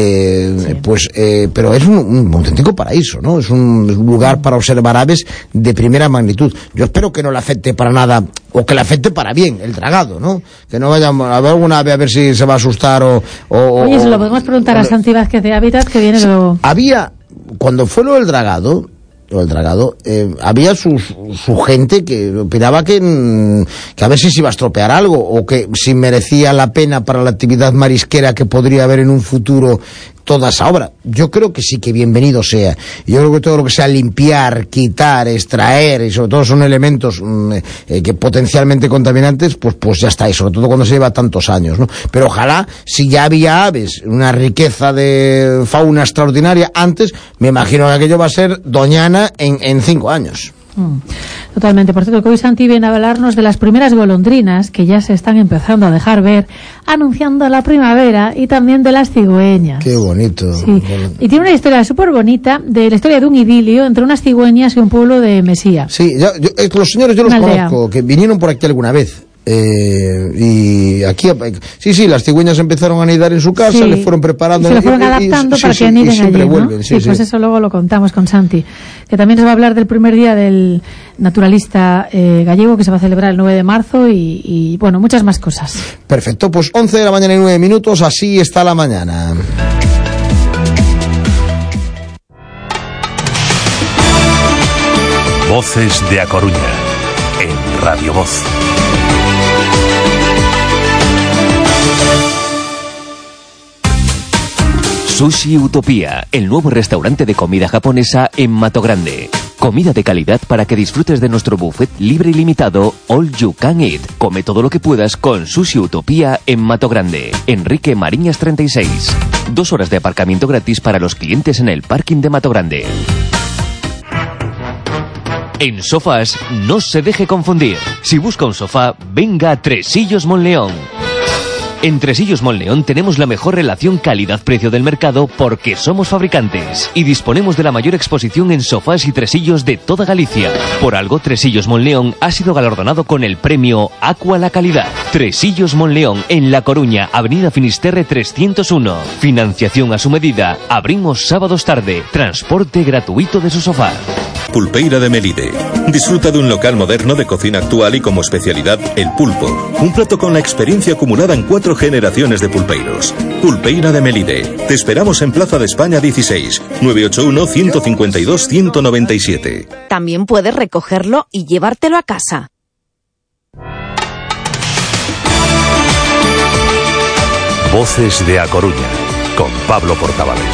pero es un auténtico paraíso, ¿no? Es un lugar para observar aves de primera magnitud. Yo espero que no le afecte para nada, o que le afecte para bien el dragado, ¿no? Que no vaya a ver alguna ave a ver si se va a asustar Oye, se lo podemos preguntar a Santi Vázquez de Hábitat, que viene luego. Cuando fue lo del dragado, había su gente que opinaba que a ver si se iba a estropear algo, o que si merecía la pena para la actividad marisquera que podría haber en un futuro toda esa obra. Yo creo que sí, que bienvenido sea. Yo creo que todo lo que sea limpiar, quitar, extraer, y sobre todo son elementos que potencialmente contaminantes, pues ya está, y sobre todo cuando se lleva tantos años, ¿no? Pero ojalá, si ya había aves, una riqueza de fauna extraordinaria antes, me imagino que aquello va a ser doñana en 5 años. Totalmente. Por cierto, que hoy Santi viene a hablarnos de las primeras golondrinas que ya se están empezando a dejar ver, anunciando la primavera, y también de las cigüeñas. Qué bonito. Sí. Y tiene una historia súper bonita de la historia de un idilio entre unas cigüeñas y un pueblo de Mesía. Sí, los señores yo los conozco, que vinieron por aquí alguna vez. Y aquí sí, las cigüeñas empezaron a anidar en su casa, les fueron preparando, se lo fueron adaptando para que aniden allí, ¿no? Vuelven, pues eso luego lo contamos con Santi, que también nos va a hablar del primer día del naturalista gallego, que se va a celebrar el 9 de marzo y bueno, muchas más cosas. Perfecto, pues 11 de la mañana y 9 minutos, así está la mañana. Voces de A Coruña en Radio Voz. Sushi Utopía, el nuevo restaurante de comida japonesa en Mato Grande. Comida de calidad para que disfrutes de nuestro buffet libre y limitado All You Can Eat. Come todo lo que puedas con Sushi Utopía en Mato Grande. Enrique Mariñas 36. 2 horas de aparcamiento gratis para los clientes en el parking de Mato Grande. En sofás, no se deje confundir. Si busca un sofá, venga a Tresillos Monleón. En Tresillos Monleón tenemos la mejor relación calidad-precio del mercado porque somos fabricantes y disponemos de la mayor exposición en sofás y tresillos de toda Galicia. Por algo, Tresillos Monleón ha sido galardonado con el premio Aqua la Calidad. Tresillos Monleón, en La Coruña, Avenida Finisterre 301. Financiación a su medida. Abrimos sábados tarde. Transporte gratuito de su sofá. Pulpeira de Melide. Disfruta de un local moderno de cocina actual y como especialidad el pulpo. Un plato con la experiencia acumulada en 4 generaciones de pulpeiros. Pulpeira de Melide. Te esperamos en Plaza de España 16, 981-152-197. También puedes recogerlo y llevártelo a casa. Voces de A Coruña, con Pablo Portavales.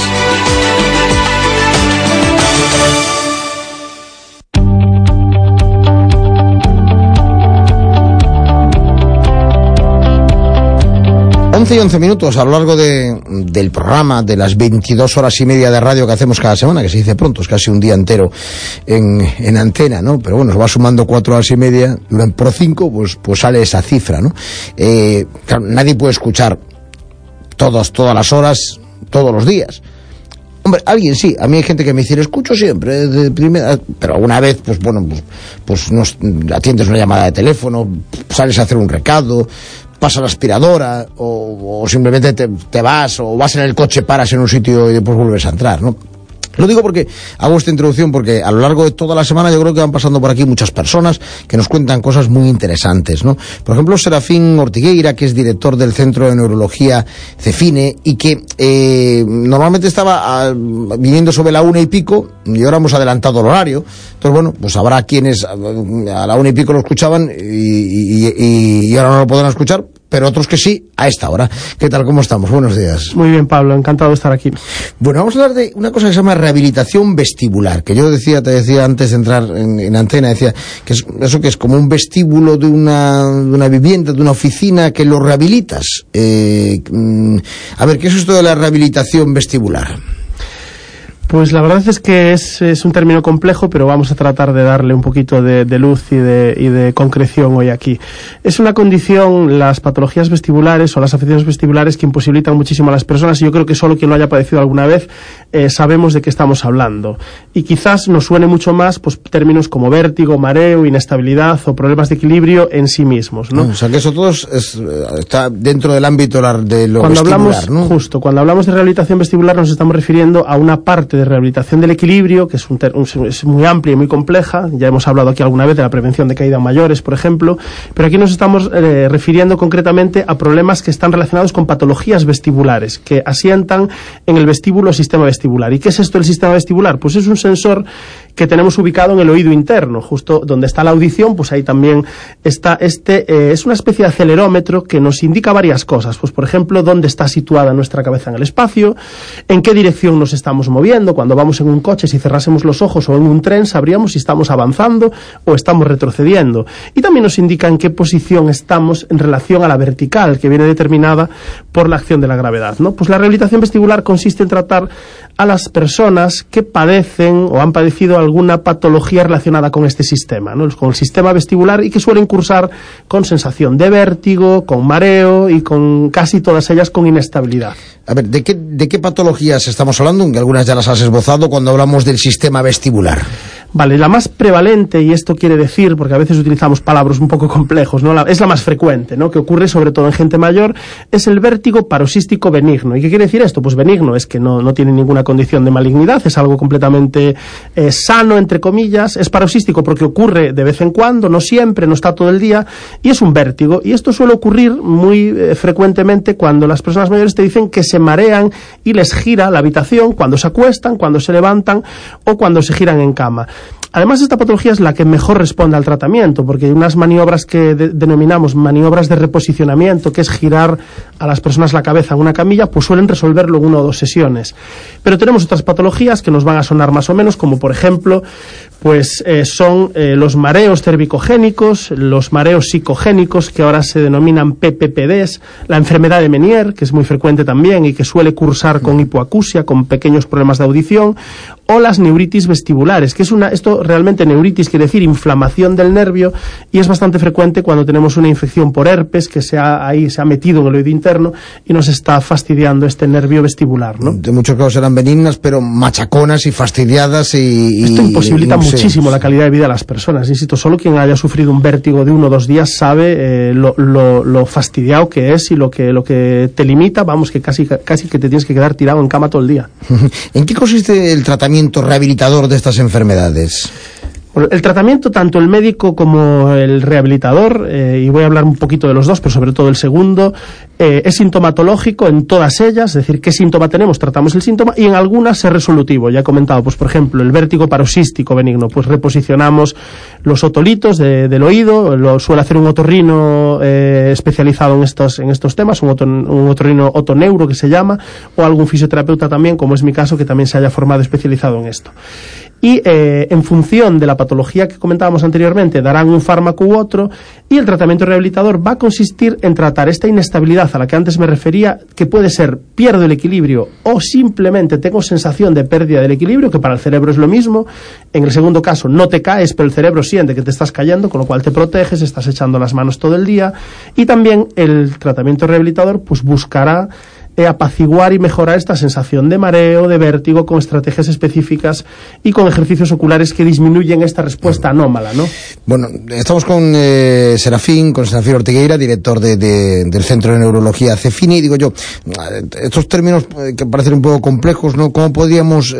Y 11 minutos a lo largo del programa, de las 22 horas y media de radio que hacemos cada semana, que se dice pronto, es casi un día entero en antena, ¿no? Pero bueno, se va sumando 4 horas y media, por 5, pues sale esa cifra, ¿no? Claro, nadie puede escuchar todas las horas, todos los días. Hombre, alguien sí, a mí hay gente que me dice, escucho siempre, de primera, pero alguna vez, pues bueno, pues nos atiendes una llamada de teléfono, sales a hacer un recado, pasa la aspiradora, o simplemente te vas, o vas en el coche, paras en un sitio y después vuelves a entrar, ¿no? Lo digo porque hago esta introducción porque a lo largo de toda la semana yo creo que van pasando por aquí muchas personas que nos cuentan cosas muy interesantes, ¿no? Por ejemplo, Serafín Ortigueira, que es director del Centro de Neurología Cefine y que normalmente estaba viniendo sobre la 1:00 y ahora hemos adelantado el horario. Entonces, bueno, pues habrá quienes a la 1:00 lo escuchaban y ahora no lo podrán escuchar, pero otros que sí, a esta hora. ¿Qué tal? ¿Cómo estamos? Buenos días. Muy bien, Pablo, encantado de estar aquí. Bueno, vamos a hablar de una cosa que se llama rehabilitación vestibular, que yo te decía antes de entrar en antena, decía que es eso, que es como un vestíbulo de una vivienda, de una oficina, que lo rehabilitas. A ver, ¿qué es esto de la rehabilitación vestibular? Pues la verdad es que es un término complejo, pero vamos a tratar de darle un poquito de luz y de concreción hoy aquí. Es una condición, las patologías vestibulares o las afecciones vestibulares, que imposibilitan muchísimo a las personas, y yo creo que solo quien lo haya padecido alguna vez sabemos de qué estamos hablando. Y quizás nos suene mucho más pues términos como vértigo, mareo, inestabilidad o problemas de equilibrio en sí mismos, ¿no? O sea que eso todo está dentro del ámbito de lo cuando vestibular, hablamos, ¿no? Justo, cuando hablamos de rehabilitación vestibular nos estamos refiriendo a una parte de rehabilitación del equilibrio, que es muy amplia y muy compleja. Ya hemos hablado aquí alguna vez de la prevención de caídas mayores, por ejemplo, pero aquí nos estamos refiriendo concretamente a problemas que están relacionados con patologías vestibulares, que asientan en el vestíbulo o sistema vestibular. ¿Y qué es esto del sistema vestibular? Pues es un sensor que tenemos ubicado en el oído interno, justo donde está la audición, pues ahí también está es una especie de acelerómetro que nos indica varias cosas, pues por ejemplo, dónde está situada nuestra cabeza en el espacio, en qué dirección nos estamos moviendo. Cuando vamos en un coche, si cerrásemos los ojos, o en un tren, sabríamos si estamos avanzando o estamos retrocediendo. Y también nos indica en qué posición estamos en relación a la vertical, que viene determinada por la acción de la gravedad, ¿no? Pues la rehabilitación vestibular consiste en tratar a las personas que padecen o han padecido alguna patología relacionada con este sistema, ¿no? Con el sistema vestibular, y que suelen cursar con sensación de vértigo, con mareo y con casi todas ellas con inestabilidad. A ver, ¿de qué patologías estamos hablando? Que algunas ya las has esbozado cuando hablamos del sistema vestibular. Vale, la más prevalente, y esto quiere decir, porque a veces utilizamos palabras un poco complejos, ¿no? Es la más frecuente, ¿no? Que ocurre sobre todo en gente mayor, es el vértigo paroxístico benigno. ¿Y qué quiere decir esto? Pues benigno es que no tiene ninguna condición de malignidad, es algo completamente sano, entre comillas. Es paroxístico porque ocurre de vez en cuando, no siempre, no está todo el día, y es un vértigo. Y esto suele ocurrir muy frecuentemente cuando las personas mayores te dicen que se marean y les gira la habitación cuando se acuestan, cuando se levantan o cuando se giran en cama. Además, esta patología es la que mejor responde al tratamiento, porque hay unas maniobras que denominamos maniobras de reposicionamiento, que es girar a las personas la cabeza en una camilla, pues suelen resolverlo en 1 o 2 sesiones. Pero tenemos otras patologías que nos van a sonar más o menos, como por ejemplo, pues son los mareos cervicogénicos, los mareos psicogénicos, que ahora se denominan PPPDs, la enfermedad de Meniere, que es muy frecuente también y que suele cursar con hipoacusia, con pequeños problemas de audición, o las neuritis vestibulares, que es esto realmente neuritis quiere decir inflamación del nervio, y es bastante frecuente cuando tenemos una infección por herpes que se ha metido en el oído interno y nos está fastidiando este nervio vestibular, ¿no? De muchos casos eran benignas, pero machaconas y fastidiadas Esto imposibilita muchísimo la calidad de vida de las personas. Insisto, solo quien haya sufrido un vértigo de 1 o 2 días sabe lo fastidiado que es y lo que te limita, vamos, que casi que te tienes que quedar tirado en cama todo el día. ¿En qué consiste el tratamiento rehabilitador de estas enfermedades? Bueno, el tratamiento, tanto el médico como el rehabilitador, y voy a hablar un poquito de los dos, pero sobre todo el segundo, es sintomatológico en todas ellas, es decir, qué síntoma tenemos, tratamos el síntoma, y en algunas es resolutivo. Ya he comentado, pues por ejemplo, el vértigo paroxístico benigno, pues reposicionamos los otolitos del oído, lo suele hacer un otorrino especializado en estos temas, un otorrino otoneuro que se llama, o algún fisioterapeuta también, como es mi caso, que también se haya formado especializado en esto. Y en función de la patología que comentábamos anteriormente, darán un fármaco u otro, y el tratamiento rehabilitador va a consistir en tratar esta inestabilidad a la que antes me refería, que puede ser pierdo el equilibrio o simplemente tengo sensación de pérdida del equilibrio, que para el cerebro es lo mismo. En el segundo caso no te caes, pero el cerebro siente que te estás cayendo, con lo cual te proteges, estás echando las manos todo el día. Y también el tratamiento rehabilitador pues buscará apaciguar y mejorar esta sensación de mareo, de vértigo, con estrategias específicas y con ejercicios oculares que disminuyen esta respuesta anómala, ¿no? Bueno, estamos con Serafín Ortigueira, director del Centro de Neurología CEFINE, y digo yo, estos términos que parecen un poco complejos, ¿no? ¿Cómo podríamos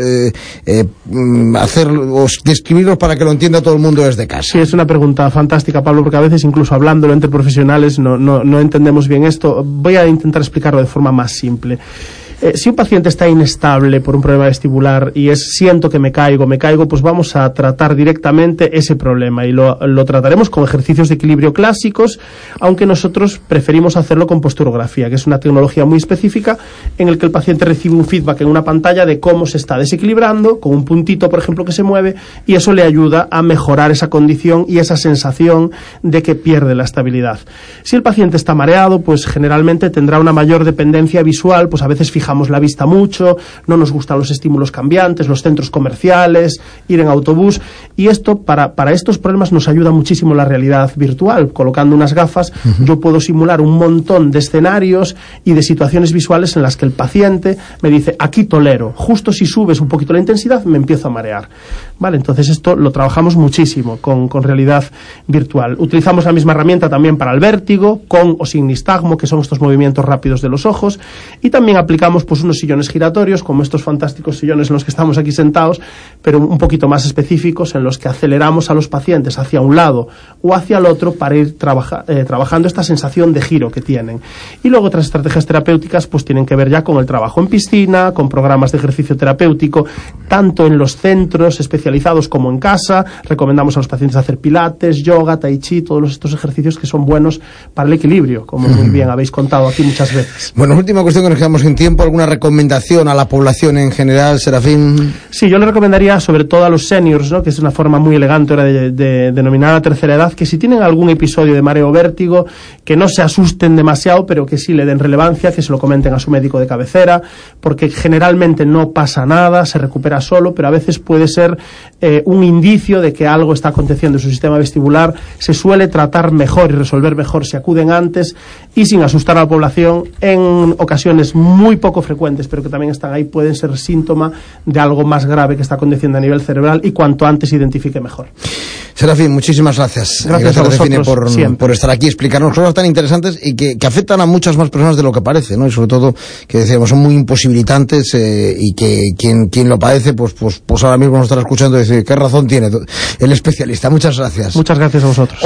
describirlos para que lo entienda todo el mundo desde casa? Sí, es una pregunta fantástica, Pablo, porque a veces incluso hablándolo entre profesionales no entendemos bien esto. Voy a intentar explicarlo de forma más simple. Si un paciente está inestable por un problema vestibular y siento que me caigo, pues vamos a tratar directamente ese problema y lo trataremos con ejercicios de equilibrio clásicos, aunque nosotros preferimos hacerlo con posturografía, que es una tecnología muy específica en el que el paciente recibe un feedback en una pantalla de cómo se está desequilibrando, con un puntito, por ejemplo, que se mueve, y eso le ayuda a mejorar esa condición y esa sensación de que pierde la estabilidad. Si el paciente está mareado, pues generalmente tendrá una mayor dependencia visual, pues a veces fijamos la vista mucho, no nos gustan los estímulos cambiantes, los centros comerciales, ir en autobús, y esto para estos problemas nos ayuda muchísimo la realidad virtual. Colocando unas gafas, yo puedo simular un montón de escenarios y de situaciones visuales en las que el paciente me dice, aquí tolero, justo si subes un poquito la intensidad me empiezo a marear. Vale, entonces esto lo trabajamos muchísimo con realidad virtual. Utilizamos la misma herramienta también para el vértigo, con o sin nistagmo, que son estos movimientos rápidos de los ojos, y también aplicamos pues unos sillones giratorios, como estos fantásticos sillones en los que estamos aquí sentados, pero un poquito más específicos, en los que aceleramos a los pacientes hacia un lado o hacia el otro para ir trabajando esta sensación de giro que tienen. Y luego otras estrategias terapéuticas pues tienen que ver ya con el trabajo en piscina, con programas de ejercicio terapéutico, tanto en los centros especializados como en casa. Recomendamos a los pacientes hacer pilates, yoga, tai chi, todos estos ejercicios que son buenos para el equilibrio, como muy bien habéis contado aquí muchas veces. Bueno, última cuestión, que nos quedamos sin tiempo. ¿Alguna recomendación a la población en general, Serafín? Sí, yo le recomendaría sobre todo a los seniors, ¿no?, que es una forma muy elegante ahora de denominar a tercera edad, que si tienen algún episodio de mareo o vértigo, que no se asusten demasiado, pero que sí le den relevancia, que se lo comenten a su médico de cabecera, porque generalmente no pasa nada, se recupera solo, pero a veces puede ser un indicio de que algo está aconteciendo en su sistema vestibular. Se suele tratar mejor y resolver mejor si acuden antes y sin asustar a la población. En ocasiones muy poco frecuentes, pero que también están ahí, pueden ser síntoma de algo más grave que está aconteciendo a nivel cerebral, y cuanto antes identifique mejor. Serafín, muchísimas gracias. Gracias a vosotros por estar aquí, explicarnos cosas tan interesantes y que afectan a muchas más personas de lo que parece, ¿no? Y sobre todo, que decíamos, son muy imposibilitantes, y que quien lo padece, pues ahora mismo nos estará escuchando y decir, ¿qué razón tiene el especialista? Muchas gracias. Muchas gracias a vosotros.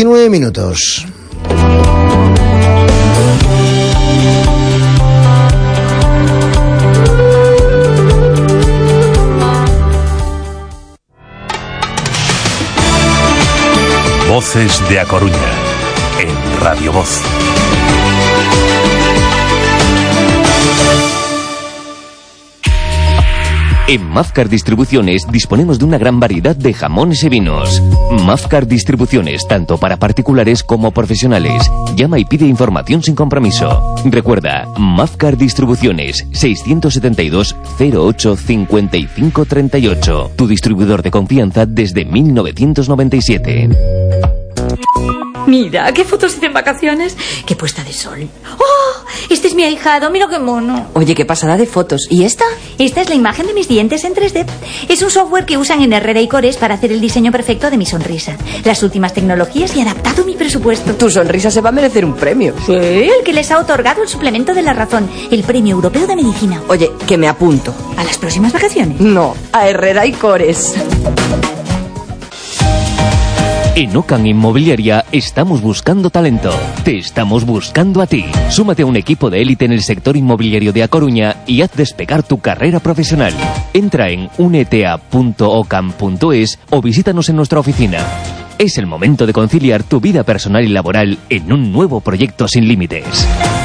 11:19. Voces de A Coruña, en Radio Voz. En Mafcar Distribuciones disponemos de una gran variedad de jamones y vinos. Mafcar Distribuciones, tanto para particulares como profesionales. Llama y pide información sin compromiso. Recuerda, Mafcar Distribuciones, 672 08 55 38. Tu distribuidor de confianza desde 1997. Mira, qué fotos hice en vacaciones. Qué puesta de sol. ¡Oh! Este es mi ahijado, mira qué mono. Oye, qué pasada de fotos. ¿Y esta? Esta es la imagen de mis dientes en 3D. Es un software que usan en Herrera y Cores para hacer el diseño perfecto de mi sonrisa. Las últimas tecnologías y adaptado a mi presupuesto. Tu sonrisa se va a merecer un premio. Sí, el que les ha otorgado el suplemento de la razón, el Premio Europeo de Medicina. Oye, que me apunto. ¿A las próximas vacaciones? No, a Herrera y Cores. En Ocan Inmobiliaria estamos buscando talento. Te estamos buscando a ti. Súmate a un equipo de élite en el sector inmobiliario de A Coruña y haz despegar tu carrera profesional. Entra en unetea.ocan.es o visítanos en nuestra oficina. Es el momento de conciliar tu vida personal y laboral en un nuevo proyecto sin límites.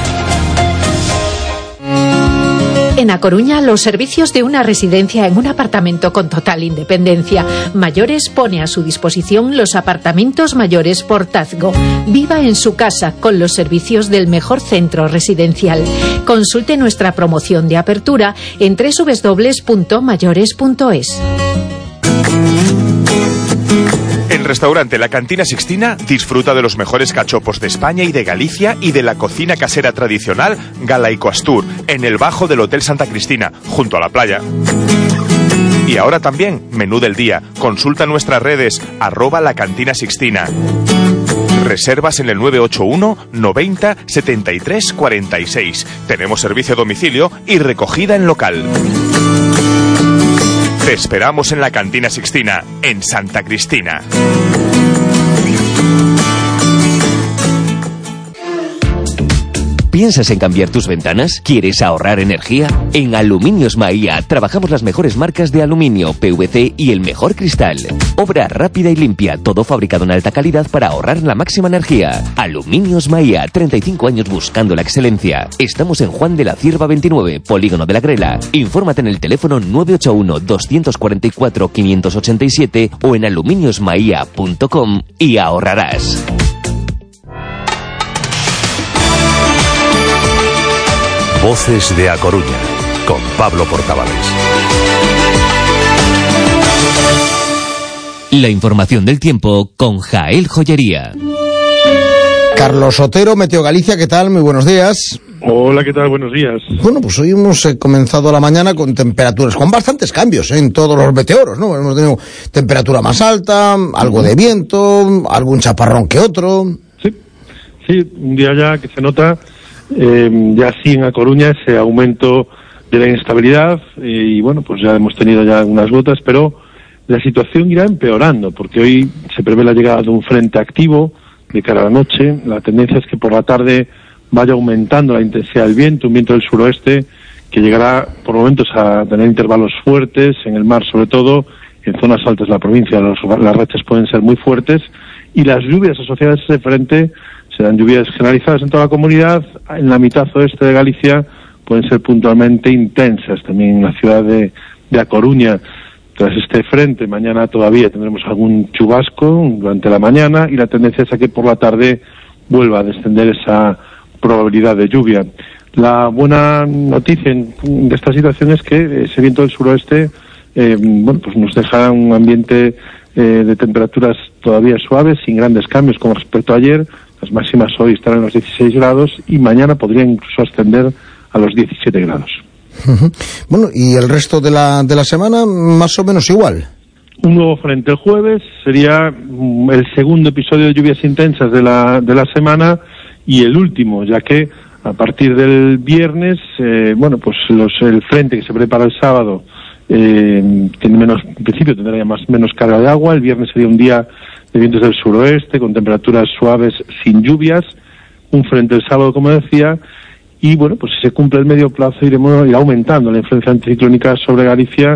En A Coruña, los servicios de una residencia en un apartamento con total independencia. Mayores pone a su disposición los apartamentos mayores Portazgo. Viva en su casa con los servicios del mejor centro residencial. Consulte nuestra promoción de apertura en www.mayores.es. En Restaurante La Cantina Sixtina disfruta de los mejores cachopos de España y de Galicia y de la cocina casera tradicional Galaico Astur, en el bajo del Hotel Santa Cristina, junto a la playa. Y ahora también, menú del día. Consulta nuestras redes, @La Cantina Sixtina. Reservas en el 981 90 73 46. Tenemos servicio a domicilio y recogida en local. Te esperamos en la Cantina Sixtina, en Santa Cristina. ¿Piensas en cambiar tus ventanas? ¿Quieres ahorrar energía? En Aluminios Maía trabajamos las mejores marcas de aluminio, PVC y el mejor cristal. Obra rápida y limpia, todo fabricado en alta calidad para ahorrar la máxima energía. Aluminios Maía, 35 años buscando la excelencia. Estamos en Juan de la Cierva 29, Polígono de la Grela. Infórmate en el teléfono 981 244 587 o en aluminiosmaia.com y ahorrarás. Voces de A Coruña, con Pablo Portavales. La información del tiempo con Jael Joyería. Carlos Otero, Meteo Galicia, ¿qué tal? Muy buenos días. Hola, ¿qué tal? Buenos días. Bueno, pues hoy hemos comenzado la mañana con temperaturas, con bastantes cambios en todos los meteoros, ¿no? Hemos tenido temperatura más alta, algo de viento, algún chaparrón que otro. Sí, un día ya que se nota ya sí en A Coruña ese aumento de la inestabilidad y bueno, pues ya hemos tenido ya algunas gotas, pero la situación irá empeorando porque hoy se prevé la llegada de un frente activo de cara a la noche. La tendencia es que por la tarde vaya aumentando la intensidad del viento, un viento del suroeste que llegará por momentos a tener intervalos fuertes en el mar, sobre todo en zonas altas de la provincia. Las rachas pueden ser muy fuertes y las lluvias asociadas a ese frente serán lluvias generalizadas en toda la comunidad. En la mitad oeste de Galicia pueden ser puntualmente intensas también en la ciudad de A Coruña. Tras este frente, mañana todavía tendremos algún chubasco durante la mañana y la tendencia es a que por la tarde vuelva a descender esa probabilidad de lluvia. La buena noticia de esta situación es que ese viento del suroeste bueno, pues nos deja un ambiente de temperaturas todavía suaves, sin grandes cambios con respecto a ayer. Las máximas hoy estarán en los 16 grados y mañana podrían incluso ascender a los 17 grados. Bueno, ¿y el resto de la semana más o menos igual? Un nuevo frente el jueves, sería el segundo episodio de lluvias intensas de la semana y el último, ya que a partir del viernes, bueno, pues el frente que se prepara el sábado tiene menos, en principio tendría menos carga de agua. El viernes sería un día de vientos del suroeste con temperaturas suaves sin lluvias, un frente el sábado como decía, y bueno, pues si se cumple el medio plazo irá aumentando la influencia anticiclónica sobre Galicia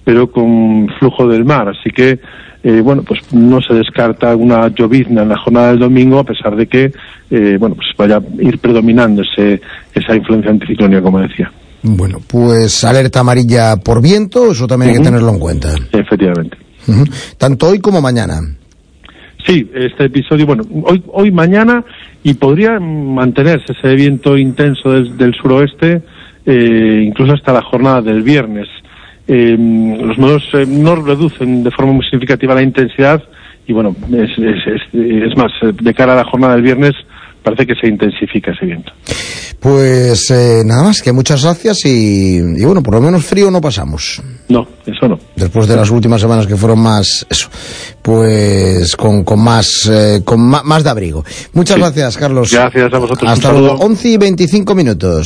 pero con flujo del mar, así que bueno, pues no se descarta una llovizna en la jornada del domingo, a pesar de que bueno, pues vaya a ir predominando esa influencia anticiclónica, como decía. Bueno, pues alerta amarilla por viento, eso también hay que tenerlo en cuenta. Efectivamente. Tanto hoy como mañana. Sí, este episodio, bueno, hoy, mañana, y podría mantenerse ese viento intenso del suroeste, incluso hasta la jornada del viernes. Los modelos no reducen de forma muy significativa la intensidad, y bueno, es más, de cara a la jornada del viernes parece que se intensifica ese viento. Pues nada más, que muchas gracias y bueno, por lo menos frío no pasamos. No, eso no. Después de las últimas semanas que fueron más, eso, pues con más de abrigo. Muchas gracias, Carlos. Gracias a vosotros. Hasta luego. 11:25.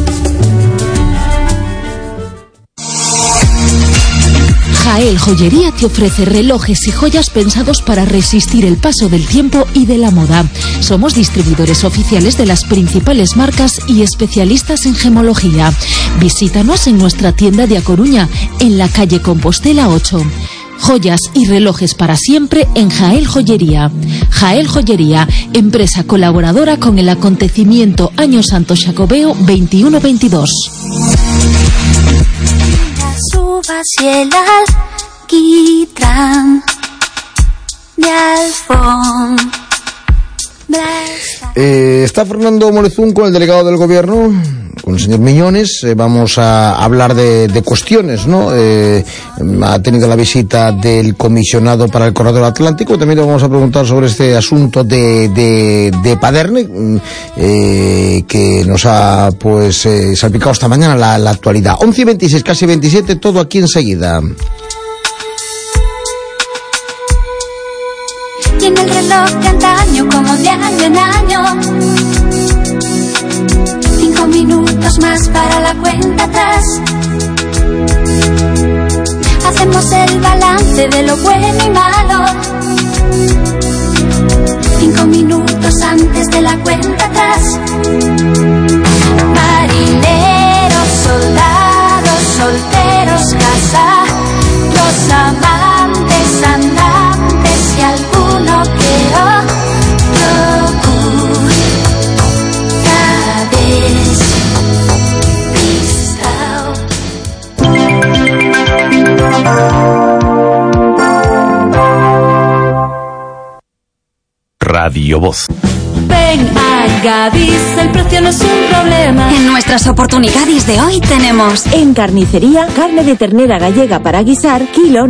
Jael Joyería te ofrece relojes y joyas pensados para resistir el paso del tiempo y de la moda. Somos distribuidores oficiales de las principales marcas y especialistas en gemología. Visítanos en nuestra tienda de A Coruña, en la calle Compostela 8. Joyas y relojes para siempre en Jael Joyería. Jael Joyería, empresa colaboradora con el acontecimiento Año Santo Xacobeo 21-22. Uvas y el alquitrán de Alfón. Está Fernando Molezún con el delegado del gobierno, con el señor Miñones. Vamos a hablar de cuestiones, ¿no? Ha tenido la visita del comisionado para el corredor atlántico. También le vamos a preguntar sobre este asunto de Paderne, que nos ha pues salpicado esta mañana la actualidad. 11:26, casi 27, todo aquí enseguida. Y en el reloj de antaño, como de año en año, 5 minutos más para la cuenta atrás. Hacemos el balance de lo bueno y malo, 5 minutos antes de la cuenta atrás. Marineros, soldados, solteros, casados, amantes, andantes y alguno que Radio Voz. Ven a Gadis, el precio no es un problema. En nuestras oportunidades de hoy tenemos: en carnicería, carne de ternera gallega para guisar, kilo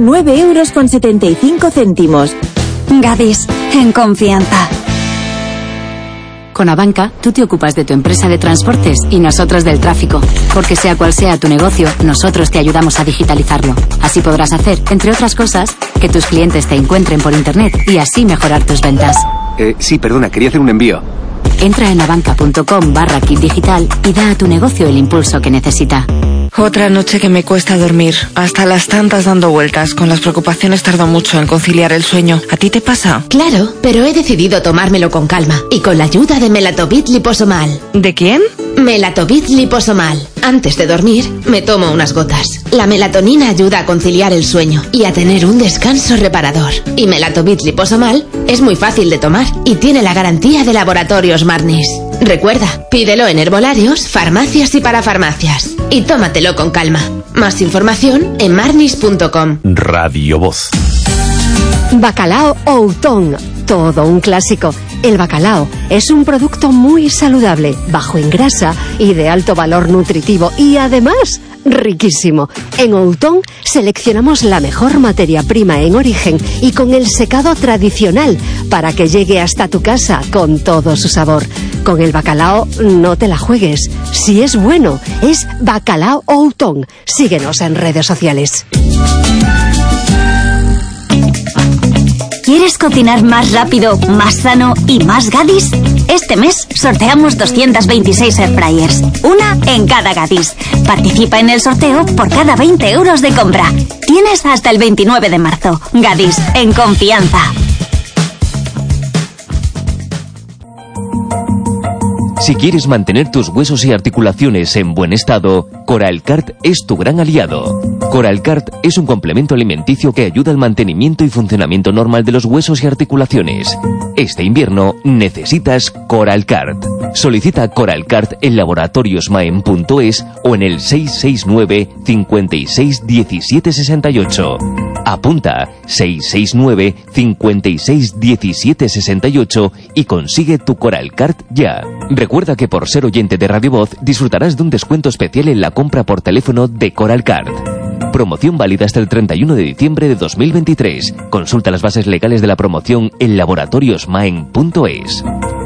9,75 €. Gadis, en confianza. Con Abanca, tú te ocupas de tu empresa de transportes y nosotros del tráfico. Porque sea cual sea tu negocio, nosotros te ayudamos a digitalizarlo. Así podrás hacer, entre otras cosas, que tus clientes te encuentren por internet y así mejorar tus ventas. Sí, perdona, quería hacer un envío. Entra en abanca.com/kit digital y da a tu negocio el impulso que necesita. Otra noche que me cuesta dormir, hasta las tantas dando vueltas. Con las preocupaciones tardo mucho en conciliar el sueño. ¿A ti te pasa? Claro, pero he decidido tomármelo con calma y con la ayuda de Melatovit Liposomal. ¿De quién? Melatovit Liposomal. Antes de dormir, me tomo unas gotas. La melatonina ayuda a conciliar el sueño y a tener un descanso reparador. Y Melatovit Liposomal es muy fácil de tomar y tiene la garantía de Laboratorios Marnis. Recuerda, pídelo en herbolarios, farmacias y parafarmacias. Y tómatelo con calma. Más información en marnis.com. Radio Voz. Bacalao Outón, todo un clásico. El bacalao es un producto muy saludable, bajo en grasa y de alto valor nutritivo y además riquísimo. En Outón seleccionamos la mejor materia prima en origen y con el secado tradicional para que llegue hasta tu casa con todo su sabor. Con el bacalao no te la juegues. Si es bueno, es Bacalao Outón. Síguenos en redes sociales. ¿Quieres cocinar más rápido, más sano y más Gadis? Este mes sorteamos 226 airfryers, una en cada Gadis. Participa en el sorteo por cada 20 € de compra. Tienes hasta el 29 de marzo. Gadis, en confianza. Si quieres mantener tus huesos y articulaciones en buen estado, Coralcart es tu gran aliado. Coralcart es un complemento alimenticio que ayuda al mantenimiento y funcionamiento normal de los huesos y articulaciones. Este invierno necesitas Coralcart. Solicita Coralcart en laboratoriosmaen.es o en el 669 56 17 68. Apunta 669 56 17 68 y consigue tu Coralcart ya. Recuerda que por ser oyente de Radio Voz disfrutarás de un descuento especial en la compra por teléfono de Coralcart. Promoción válida hasta el 31 de diciembre de 2023. Consulta las bases legales de la promoción en laboratoriosmaen.es.